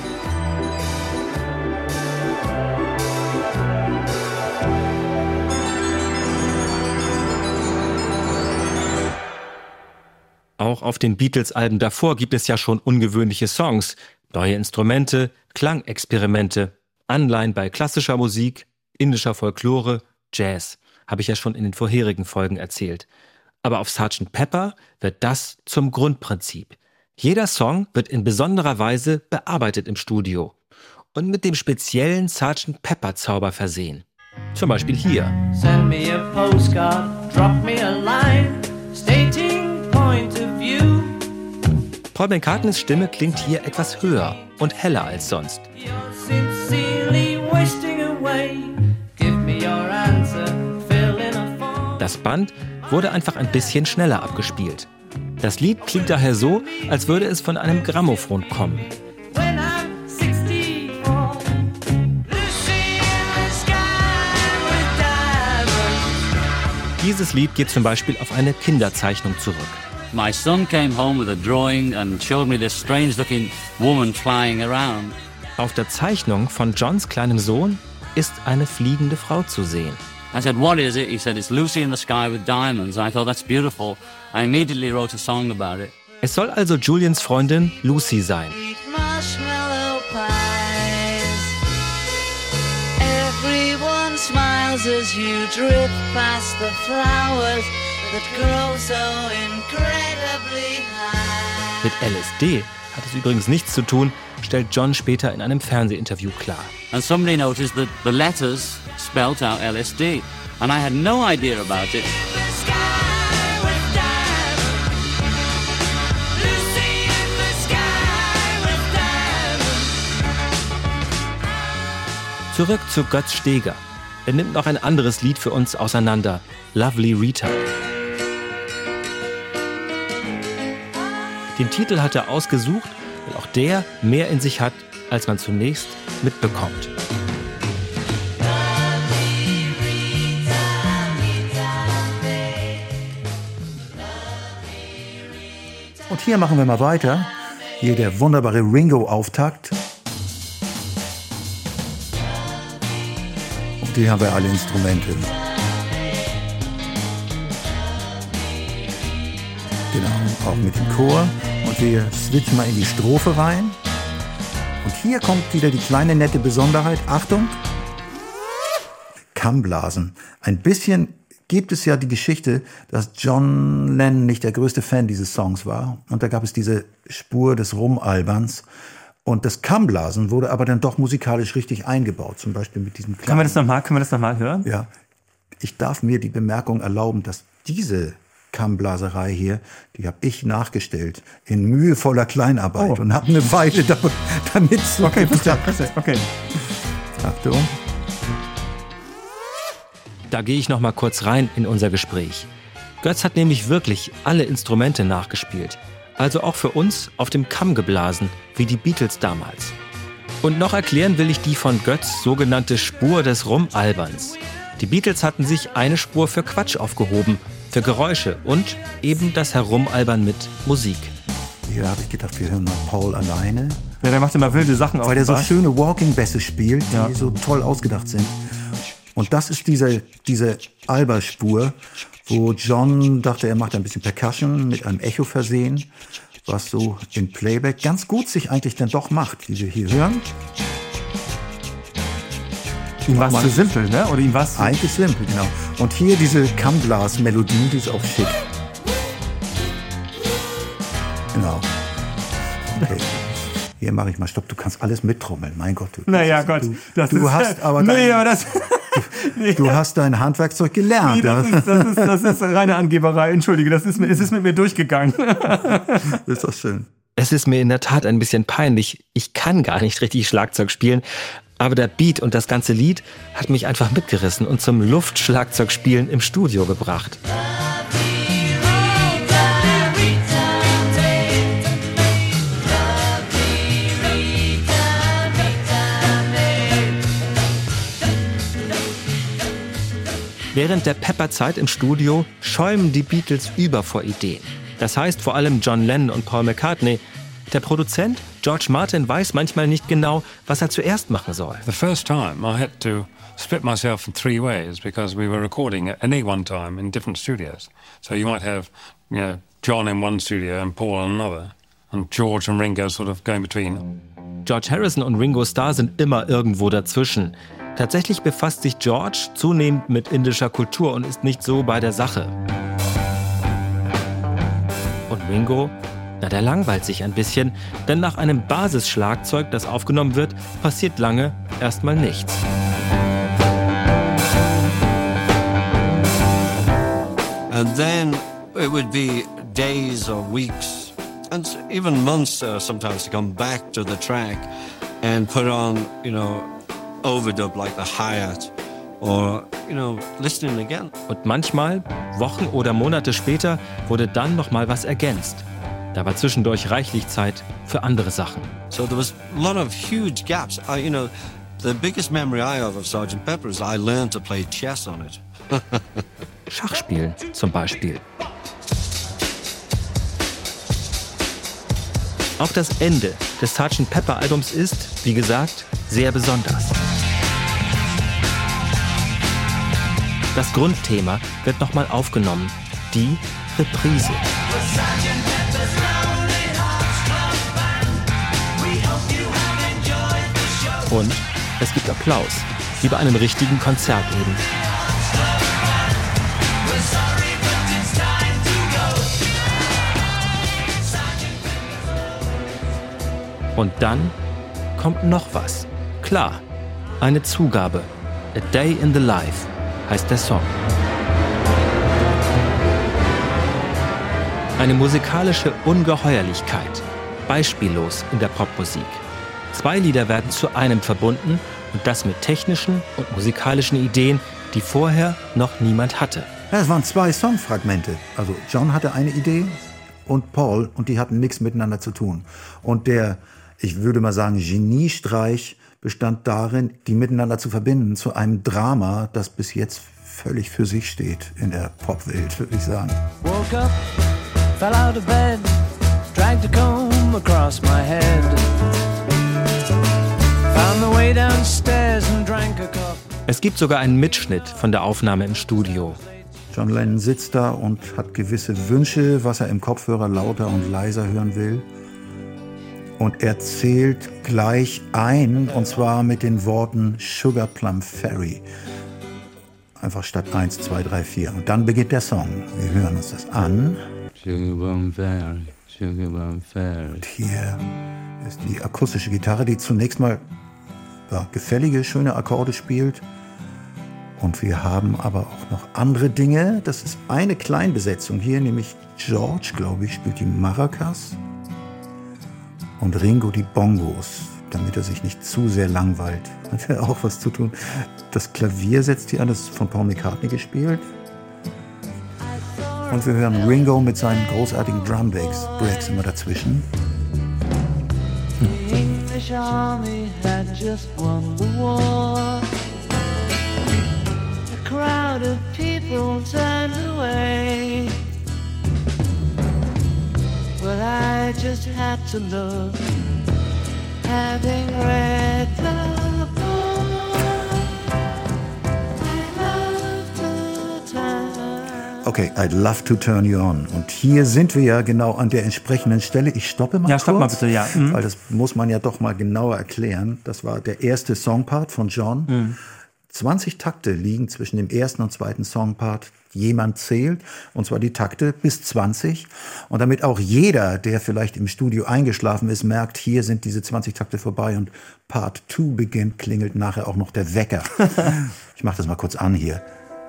Auch auf den Beatles-Alben davor gibt es ja schon ungewöhnliche Songs, neue Instrumente, Klangexperimente, Anleihen bei klassischer Musik, indischer Folklore, Jazz, habe ich ja schon in den vorherigen Folgen erzählt. Aber auf Sergeant Pepper wird das zum Grundprinzip. Jeder Song wird in besonderer Weise bearbeitet im Studio und mit dem speziellen Sergeant Pepper-Zauber versehen. Zum Beispiel hier. Send me a postcard, drop me a line, stating point of view. Paul McCartneys Stimme klingt hier etwas höher und heller als sonst. Sincerely wasting away. Give me your answer, fill in a form. Das Band wurde einfach ein bisschen schneller abgespielt. Das Lied klingt daher so, als würde es von einem Grammophon kommen. When I'm sixty-four, Lucy in the sky with diamonds. Dieses Lied geht zum Beispiel auf eine Kinderzeichnung zurück. My son came home with a drawing and showed me this strange-looking woman flying around. Auf der Zeichnung von Johns kleinem Sohn ist eine fliegende Frau zu sehen. I said, what is it? He said, it's Lucy in the sky with diamonds. I thought, that's beautiful. I immediately wrote a song about it. Es soll also Julians Freundin Lucy sein. Marshmallow pies. Everyone smiles as you drift past the flowers that grow so incredibly high. Mit L S D hat es übrigens nichts zu tun, stellt John später in einem Fernsehinterview klar. And somebody noticed that the letters spelt out L S D. And I had no idea about it. Zurück zu Götz Steger. Er nimmt noch ein anderes Lied für uns auseinander, Lovely Rita. Den Titel hat er ausgesucht, weil auch der mehr in sich hat, als man zunächst mitbekommt. Und hier machen wir mal weiter. Hier der wunderbare Ringo-Auftakt. Und hier haben wir alle Instrumente. Genau, auch mit dem Chor. Und wir switchen mal in die Strophe rein. Und hier kommt wieder die kleine nette Besonderheit. Achtung! Kammblasen. Ein bisschen gibt es ja die Geschichte, dass John Lennon nicht der größte Fan dieses Songs war. Und da gab es diese Spur des Rumalberns. Und das Kammblasen wurde aber dann doch musikalisch richtig eingebaut. Zum Beispiel mit diesem kleinen... Können wir das nochmal, können wir das nochmal hören? Ja. Ich darf mir die Bemerkung erlauben, dass diese Kammblaserei hier, die habe ich nachgestellt in mühevoller Kleinarbeit oh. und habe eine Weile damit, damit so okay, okay. Achtung. Da gehe ich noch mal kurz rein in unser Gespräch. Götz hat nämlich wirklich alle Instrumente nachgespielt. Also auch für uns auf dem Kamm geblasen, wie die Beatles damals. Und noch erklären will ich die von Götz sogenannte Spur des Rumalberns. Die Beatles hatten sich eine Spur für Quatsch aufgehoben, für Geräusche und eben das Herumalbern mit Musik. Hier habe ich gedacht, wir hören mal Paul alleine. Ja, der macht immer wilde Sachen auf. Weil der so schöne Walking-Bässe spielt, die ja. so toll ausgedacht sind. Und das ist diese, diese Alberspur, wo John dachte, er macht ein bisschen Percussion mit einem Echo versehen, was so im Playback ganz gut sich eigentlich dann doch macht, wie wir hier hören. Ihm war es zu simpel, ne? Oder ihm war es eigentlich simpel, genau. Und hier diese Kammblas-Melodie, die ist auch schick. Genau. Okay. Hier mache ich mal Stopp. Du kannst alles mittrommeln. Mein Gott. Du, naja, Gott. Du, das du ist, hast aber nee, dein, aber das, nee. Du hast dein Handwerkzeug gelernt. Nee, das, ist, das, ist, das ist reine Angeberei. Entschuldige, das ist, es ist mit mir durchgegangen. Das ist doch schön. Es ist mir in der Tat ein bisschen peinlich. Ich kann gar nicht richtig Schlagzeug spielen. Aber der Beat und das ganze Lied hat mich einfach mitgerissen und zum Luftschlagzeugspielen im Studio gebracht. Während der Pepper-Zeit im Studio schäumen die Beatles über vor Ideen. Das heißt vor allem John Lennon und Paul McCartney. Der Produzent, George Martin, weiß manchmal nicht genau, was er zuerst machen soll. The first time I had to split myself in three ways because we were recording at any one time in different studios. So you might have, you know, John in one studio and Paul in another. And George and Ringo sort of going between. George Harrison und Ringo Starr sind immer irgendwo dazwischen. Tatsächlich befasst sich George zunehmend mit indischer Kultur und ist nicht so bei der Sache. Und Ringo? Na, der langweilt sich ein bisschen, denn nach einem Basisschlagzeug, das aufgenommen wird, passiert lange erstmal nichts. And then it would be days or weeks and even months uh, sometimes to come back to the track and put on, you know, overdub like the Hi-Hat or, you know, listening again. Und manchmal, Wochen oder Monate später, wurde dann noch mal was ergänzt. Da war zwischendurch reichlich Zeit für andere Sachen. So there was a lot of huge gaps. I, you know, the biggest memory I have of Sergeant Pepper is I learned to play chess on it. Schachspielen zum Beispiel. Auch das Ende des Sergeant Pepper Albums ist, wie gesagt, sehr besonders. Das Grundthema wird nochmal aufgenommen, die Reprise. Und es gibt Applaus, wie bei einem richtigen Konzert eben. Und dann kommt noch was. Klar, eine Zugabe. A Day in the Life heißt der Song. Eine musikalische Ungeheuerlichkeit, beispiellos in der Popmusik. Zwei Lieder werden zu einem verbunden Und das mit technischen und musikalischen Ideen, die vorher noch niemand hatte. Ja, es waren zwei Songfragmente. Also John hatte eine Idee und Paul, und die hatten nichts miteinander zu tun. Und der, ich würde mal sagen, Geniestreich bestand darin, die miteinander zu verbinden zu einem Drama, das bis jetzt völlig für sich steht in der Popwelt, würde ich sagen. Woke up, fell out of bed, dragged a comb across my head. Found the way downstairs and drank a cup. Es gibt sogar einen Mitschnitt von der Aufnahme im Studio. John Lennon sitzt da und hat gewisse Wünsche, was er im Kopfhörer lauter und leiser hören will. Und er zählt gleich ein, und zwar mit den Worten Sugar Plum Fairy. Einfach statt eins, zwei, drei, vier. Und dann beginnt der Song. Wir hören uns das an. Sugar Plum Fairy, Sugar Plum Fairy. Und hier ist die akustische Gitarre, die zunächst mal ja, gefällige, schöne Akkorde spielt. Und wir haben aber auch noch andere Dinge. Das ist eine Kleinbesetzung hier, nämlich George, glaube ich, spielt die Maracas und Ringo die Bongos, damit er sich nicht zu sehr langweilt. Hat ja auch was zu tun. Das Klavier setzt hier an, das ist von Paul McCartney gespielt. Und wir hören Ringo mit seinen großartigen Drumbreaks Breaks immer dazwischen. The English army had just won the war. A crowd of people turned away. But I just had to look, having read the book. I love to turn. Okay, I'd love to turn you on. Und hier sind wir ja genau an der entsprechenden Stelle. Ich stoppe mal ja, kurz. stopp mal bitte, ja. Mhm. Weil das muss man ja doch mal genauer erklären. Das war der erste Songpart von John. Mhm. zwanzig Takte liegen zwischen dem ersten und zweiten Songpart. Jemand zählt, und zwar die Takte bis zwanzig. Und damit auch jeder, der vielleicht im Studio eingeschlafen ist, merkt, hier sind diese zwanzig Takte vorbei und Part zwei beginnt, klingelt nachher auch noch der Wecker. Ich mache das mal kurz an hier.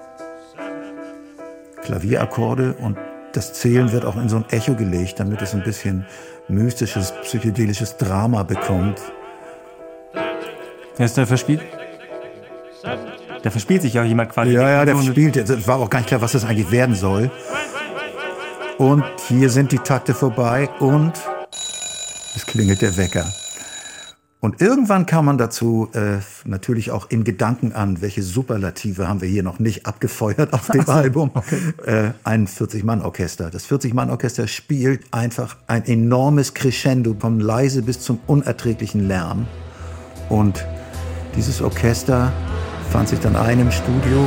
Klavierakkorde, und das Zählen wird auch in so ein Echo gelegt, damit es ein bisschen mystisches, psychedelisches Drama bekommt. Wer ist der verspielt? Da verspielt sich ja jemand quasi. Ja, ja, der verspielt. Es war auch gar nicht klar, was das eigentlich werden soll. Und hier sind die Takte vorbei und es klingelt der Wecker. Und irgendwann kam man dazu äh, natürlich auch in Gedanken an, welche Superlative haben wir hier noch nicht abgefeuert auf dem Album. Äh, ein vierzig-Mann-Orchester. Das vierzig-Mann-Orchester spielt einfach ein enormes Crescendo, vom leise bis zum unerträglichen Lärm. Und dieses Orchester fand sich dann ein im Studio.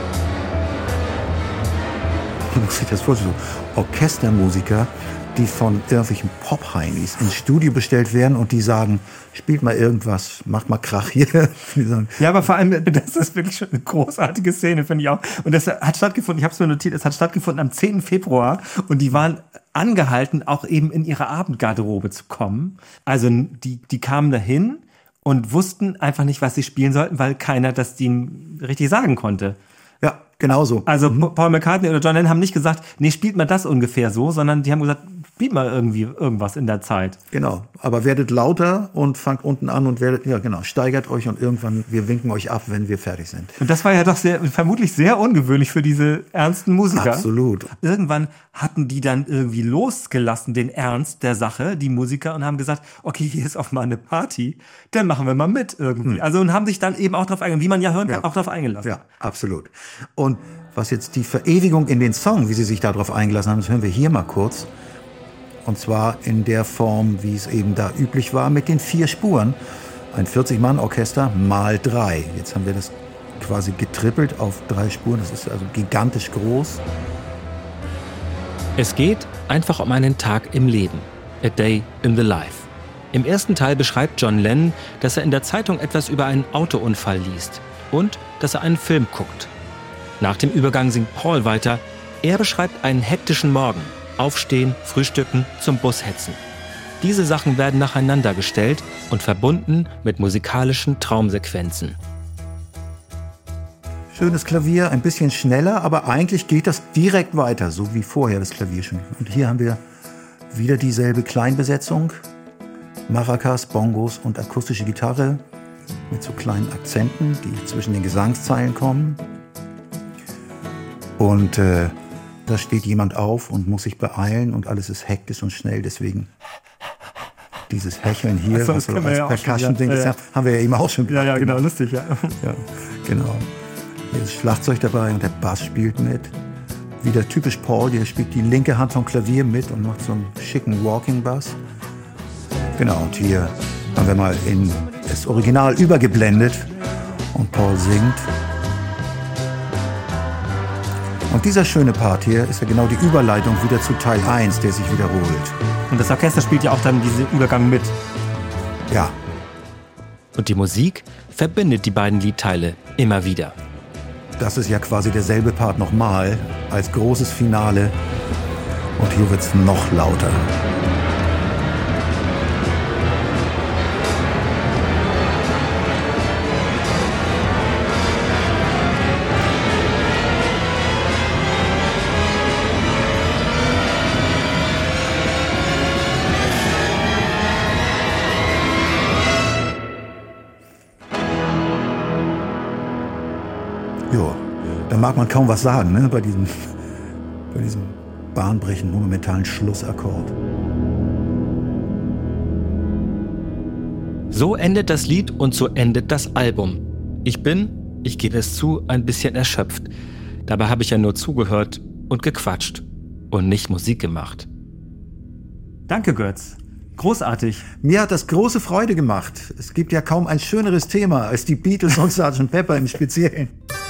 Man muss sich das vorstellen, Orchestermusiker, die von irgendwelchen Pop-Heinis ins Studio bestellt werden und die sagen, spielt mal irgendwas, macht mal Krach hier. Ja, aber vor allem, das ist wirklich schon eine großartige Szene, finde ich auch. Und das hat stattgefunden, ich habe es mir notiert, es hat stattgefunden am zehnten Februar und die waren angehalten, auch eben in ihre Abendgarderobe zu kommen. Also die, die kamen dahin und wussten einfach nicht, was sie spielen sollten, weil keiner das ihnen richtig sagen konnte. Ja, genau so. Also mhm. Paul McCartney oder John Lennon haben nicht gesagt, nee, spielt mal das ungefähr so, sondern die haben gesagt, spielt mal irgendwie irgendwas in der Zeit. Genau, aber werdet lauter und fangt unten an und werdet, ja genau, steigert euch und irgendwann, wir winken euch ab, wenn wir fertig sind. Und das war ja doch sehr, vermutlich sehr ungewöhnlich für diese ernsten Musiker. Absolut. Irgendwann hatten die dann irgendwie losgelassen, den Ernst der Sache, die Musiker, und haben gesagt, okay, hier ist auch mal eine Party, dann machen wir mal mit irgendwie. Hm. Also und haben sich dann eben auch drauf eingelassen, wie man ja hören kann, ja. auch drauf eingelassen. Ja, absolut. Und was jetzt die Verewigung in den Song, wie sie sich darauf eingelassen haben, das hören wir hier mal kurz. Und zwar in der Form, wie es eben da üblich war, mit den vier Spuren. Ein vierzig-Mann-Orchester mal drei. Jetzt haben wir das quasi getrippelt auf drei Spuren. Das ist also gigantisch groß. Es geht einfach um einen Tag im Leben. A day in the life. Im ersten Teil beschreibt John Lennon, dass er in der Zeitung etwas über einen Autounfall liest und dass er einen Film guckt. Nach dem Übergang singt Paul weiter. Er beschreibt einen hektischen Morgen. Aufstehen, frühstücken, zum Bus hetzen. Diese Sachen werden nacheinander gestellt und verbunden mit musikalischen Traumsequenzen. Schönes Klavier, ein bisschen schneller, aber eigentlich geht das direkt weiter, so wie vorher das Klavier schon. Und hier haben wir wieder dieselbe Kleinbesetzung. Maracas, Bongos und akustische Gitarre. mit so kleinen Akzenten, die zwischen den Gesangszeilen kommen. Und äh, da steht jemand auf und muss sich beeilen und alles ist hektisch und schnell, deswegen dieses Hecheln hier, Ach so, was das so kennen wir als ja auch schon, Percussion-Ding, ja. das Ja, ja. haben wir ja eben auch schon Ja, ja, genau, lustig, ja. Ja, genau. Hier ist Schlagzeug dabei und der Bass spielt mit. Wieder typisch Paul, der spielt die linke Hand vom Klavier mit und macht so einen schicken Walking-Bass. Genau, und hier haben wir mal in das Original übergeblendet und Paul singt. Und dieser schöne Part hier ist ja genau die Überleitung wieder zu Teil eins, der sich wiederholt. Und das Orchester spielt ja auch dann diesen Übergang mit. Ja. Und die Musik verbindet die beiden Liedteile immer wieder. Das ist ja quasi derselbe Part nochmal als großes Finale. Und hier wird's noch lauter. Jo, da mag man kaum was sagen, ne, bei diesem, bei diesem bahnbrechenden, monumentalen Schlussakkord. So endet das Lied und so endet das Album. Ich bin, ich gebe es zu, ein bisschen erschöpft. Dabei habe ich ja nur zugehört und gequatscht und nicht Musik gemacht. Danke, Götz. Großartig. Mir hat das große Freude gemacht. Es gibt ja kaum ein schöneres Thema als die Beatles und Sergeant Pepper im Speziellen.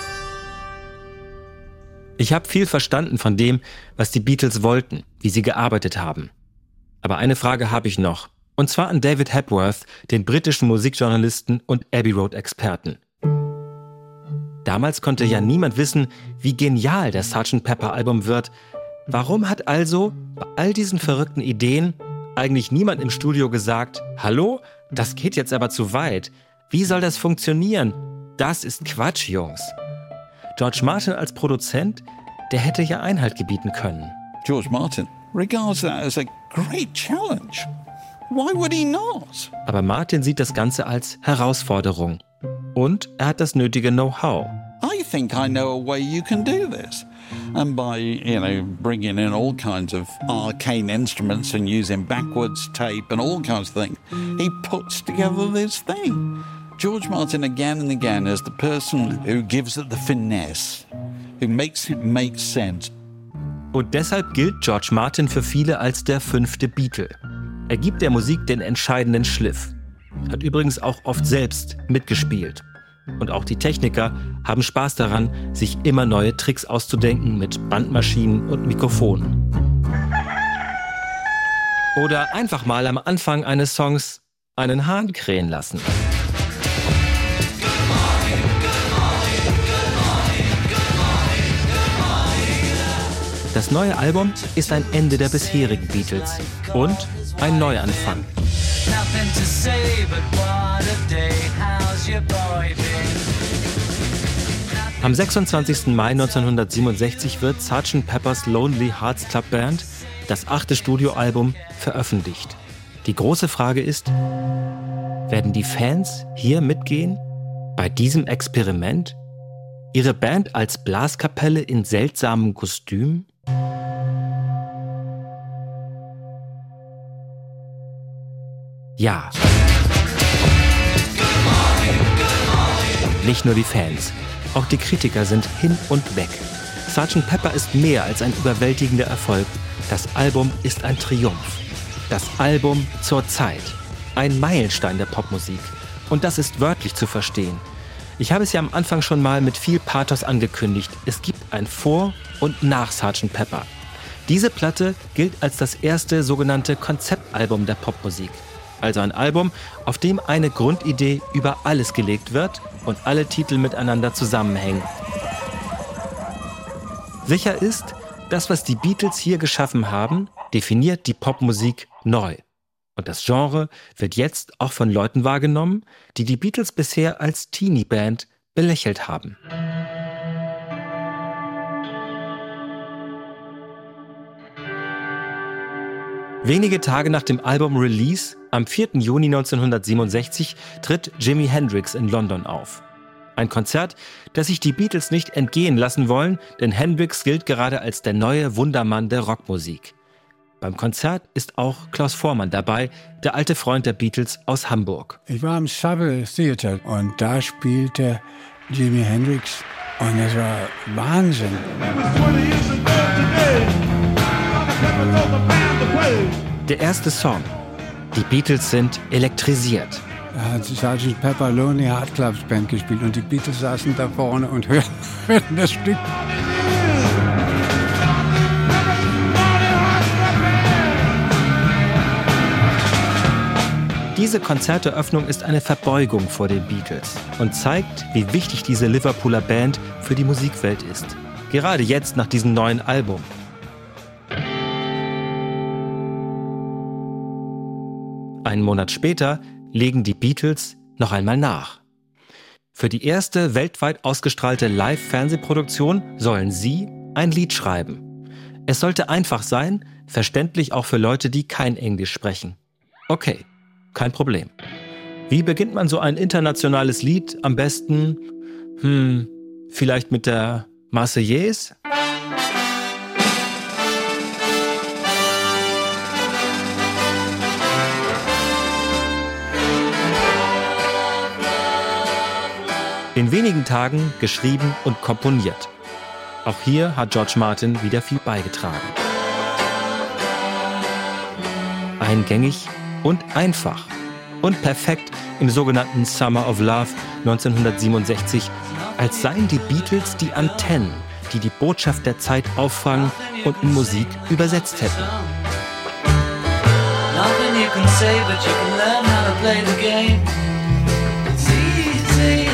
Ich habe viel verstanden von dem, was die Beatles wollten, wie sie gearbeitet haben. Aber eine Frage habe ich noch. Und zwar an David Hepworth, den britischen Musikjournalisten und Abbey Road-Experten. Damals konnte ja niemand wissen, wie genial das Sergeant Pepper-Album wird. Warum hat also bei all diesen verrückten Ideen eigentlich niemand im Studio gesagt, hallo, das geht jetzt aber zu weit. Wie soll das funktionieren? Das ist Quatsch, Jungs. George Martin als Produzent, der hätte ja Einhalt gebieten können. George Martin regards that as a great challenge. Why would he not? Aber Martin sieht das Ganze als Herausforderung. Und er hat das nötige Know-how. I think I know a way you can do this. And by, you know, bringing in all kinds of arcane instruments and using backwards tape and all kinds of things, he puts together this thing. George Martin again and again is the person who gives it the finesse, who makes it make sense. Und deshalb gilt George Martin für viele als der fünfte Beatle. Er gibt der Musik den entscheidenden Schliff. Hat übrigens auch oft selbst mitgespielt. Und auch die Techniker haben Spaß daran, sich immer neue Tricks auszudenken mit Bandmaschinen und Mikrofonen. Oder einfach mal am Anfang eines Songs einen Hahn krähen lassen. Das neue Album ist ein Ende der bisherigen Beatles und ein Neuanfang. Am sechsundzwanzigsten Mai neunzehnhundertsiebenundsechzig wird Sergeant Pepper's Lonely Hearts Club Band, das achte Studioalbum, veröffentlicht. Die große Frage ist, werden die Fans hier mitgehen? Bei diesem Experiment? Ihre Band als Blaskapelle in seltsamem Kostüm? Ja. Nicht nur die Fans, auch die Kritiker sind hin und weg. Sergeant Pepper ist mehr als ein überwältigender Erfolg. Das Album ist ein Triumph. Das Album zur Zeit. Ein Meilenstein der Popmusik. Und das ist wörtlich zu verstehen. Ich habe es ja am Anfang schon mal mit viel Pathos angekündigt. Es gibt ein Vor- und Nach Sergeant Pepper. Diese Platte gilt als das erste sogenannte Konzeptalbum der Popmusik. Also ein Album, auf dem eine Grundidee über alles gelegt wird und alle Titel miteinander zusammenhängen. Sicher ist, das, was die Beatles hier geschaffen haben, definiert die Popmusik neu. Und das Genre wird jetzt auch von Leuten wahrgenommen, die die Beatles bisher als Teenie-Band belächelt haben. Wenige Tage nach dem Album-Release, am vierten Juni neunzehnhundertsiebenundsechzig, tritt Jimi Hendrix in London auf. Ein Konzert, das sich die Beatles nicht entgehen lassen wollen, denn Hendrix gilt gerade als der neue Wundermann der Rockmusik. Beim Konzert ist auch Klaus Voormann dabei, der alte Freund der Beatles aus Hamburg. Ich war im Savile Theater und da spielte Jimi Hendrix und es war Wahnsinn. Der erste Song. Die Beatles sind elektrisiert. Da hat Sergeant Pepper Lonely Heart Club Band gespielt und die Beatles saßen da vorne und hörten das Stück. Diese Konzerteröffnung ist eine Verbeugung vor den Beatles und zeigt, wie wichtig diese Liverpooler Band für die Musikwelt ist. Gerade jetzt nach diesem neuen Album. Einen Monat später legen die Beatles noch einmal nach. Für die erste weltweit ausgestrahlte Live-Fernsehproduktion sollen sie ein Lied schreiben. Es sollte einfach sein, verständlich auch für Leute, die kein Englisch sprechen. Okay, kein Problem. Wie beginnt man so ein internationales Lied? Am besten, hm, vielleicht mit der Marseillaise? In wenigen Tagen geschrieben und komponiert. Auch hier hat George Martin wieder viel beigetragen. Eingängig und einfach. Und perfekt im sogenannten Summer of Love neunzehnhundertsiebenundsechzig, als seien die Beatles die Antennen, die die Botschaft der Zeit auffangen und in Musik übersetzt hätten. Nothing you can say, but you can learn how to play the game. It's easy.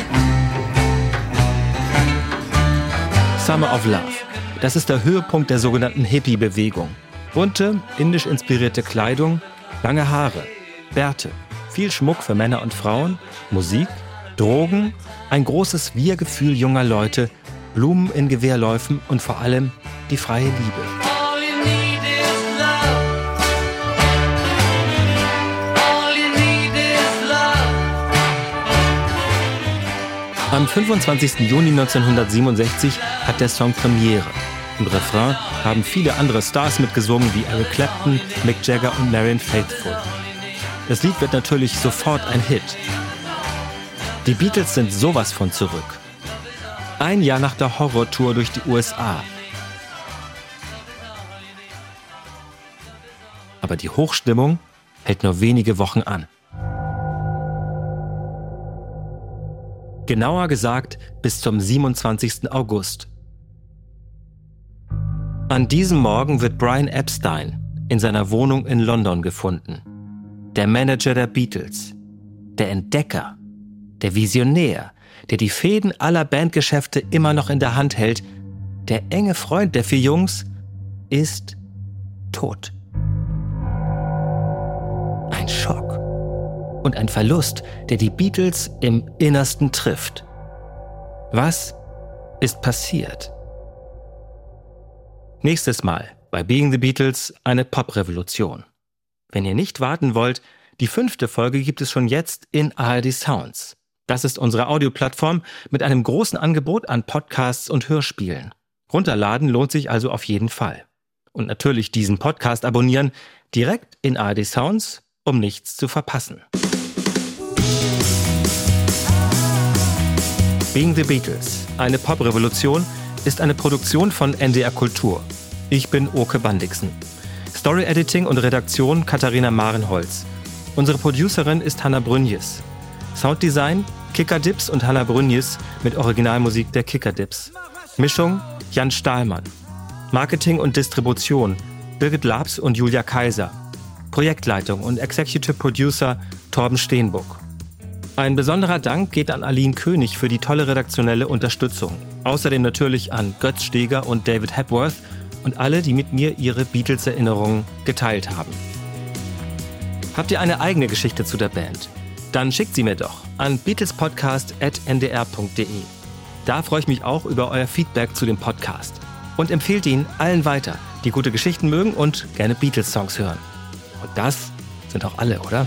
Summer of Love. Das ist der Höhepunkt der sogenannten Hippie-Bewegung. Bunte, indisch inspirierte Kleidung, lange Haare, Bärte, viel Schmuck für Männer und Frauen, Musik, Drogen, ein großes Wir-Gefühl junger Leute, Blumen in Gewehrläufen und vor allem die freie Liebe. All you need is love. All you need is love. Am fünfundzwanzigsten Juni neunzehnhundertsiebenundsechzig hat der Song Premiere. Im Refrain haben viele andere Stars mitgesungen wie Eric Clapton, Mick Jagger und Marianne Faithfull. Das Lied wird natürlich sofort ein Hit. Die Beatles sind sowas von zurück. Ein Jahr nach der Horrortour durch die U S A. Aber die Hochstimmung hält nur wenige Wochen an. Genauer gesagt bis zum siebenundzwanzigsten August. An diesem Morgen wird Brian Epstein in seiner Wohnung in London gefunden. Der Manager der Beatles, der Entdecker, der Visionär, der die Fäden aller Bandgeschäfte immer noch in der Hand hält, der enge Freund der vier Jungs, ist tot. Ein Schock und ein Verlust, der die Beatles im Innersten trifft. Was ist passiert? Nächstes Mal bei Being the Beatles eine Pop-Revolution. Wenn ihr nicht warten wollt, die fünfte Folge gibt es schon jetzt in A R D Sounds. Das ist unsere Audioplattform mit einem großen Angebot an Podcasts und Hörspielen. Runterladen lohnt sich also auf jeden Fall. Und natürlich diesen Podcast abonnieren, direkt in A R D Sounds, um nichts zu verpassen. Being the Beatles, eine Pop-Revolution, ist eine Produktion von N D R Kultur. Ich bin Oke Bandixen. Story-Editing und Redaktion Katharina Marenholz. Unsere Producerin ist Hanna Brünjes. Sounddesign Kickerdips und Hanna Brünjes mit Originalmusik der Kickerdips. Mischung Jan Stahlmann. Marketing und Distribution Birgit Labs und Julia Kaiser. Projektleitung und Executive Producer Torben Steenbuck. Ein besonderer Dank geht an Aline König für die tolle redaktionelle Unterstützung. Außerdem natürlich an Götz Steger und David Hepworth und alle, die mit mir ihre Beatles-Erinnerungen geteilt haben. Habt ihr eine eigene Geschichte zu der Band? Dann schickt sie mir doch an beatlespodcast at n d r punkt d e. Da freue ich mich auch über euer Feedback zu dem Podcast. Und empfehlt ihn allen weiter, die gute Geschichten mögen und gerne Beatles-Songs hören. Und das sind auch alle, oder?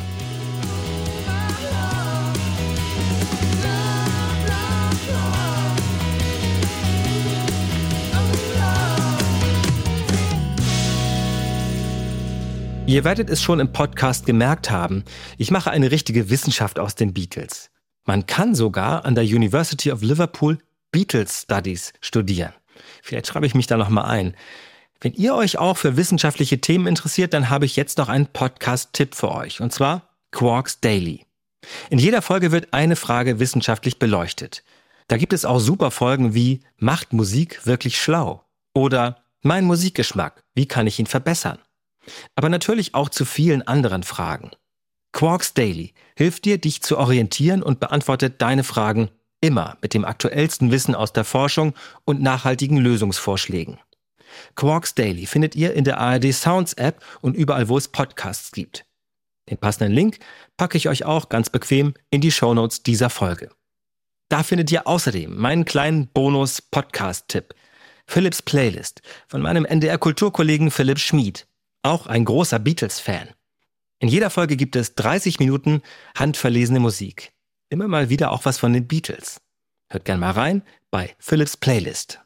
Ihr werdet es schon im Podcast gemerkt haben, ich mache eine richtige Wissenschaft aus den Beatles. Man kann sogar an der University of Liverpool Beatles Studies studieren. Vielleicht schreibe ich mich da nochmal ein. Wenn ihr euch auch für wissenschaftliche Themen interessiert, dann habe ich jetzt noch einen Podcast-Tipp für euch, und zwar Quarks Daily. In jeder Folge wird eine Frage wissenschaftlich beleuchtet. Da gibt es auch super Folgen wie Macht Musik wirklich schlau? Oder Mein Musikgeschmack, wie kann ich ihn verbessern? Aber natürlich auch zu vielen anderen Fragen. Quarks Daily hilft dir, dich zu orientieren und beantwortet deine Fragen immer mit dem aktuellsten Wissen aus der Forschung und nachhaltigen Lösungsvorschlägen. Quarks Daily findet ihr in der A R D Sounds App und überall, wo es Podcasts gibt. Den passenden Link packe ich euch auch ganz bequem in die Shownotes dieser Folge. Da findet ihr außerdem meinen kleinen Bonus-Podcast-Tipp, Philipps Playlist von meinem N D R-Kulturkollegen Philipp Schmid. Auch ein großer Beatles-Fan. In jeder Folge gibt es dreißig Minuten handverlesene Musik. Immer mal wieder auch was von den Beatles. Hört gern mal rein bei Philipps Playlist.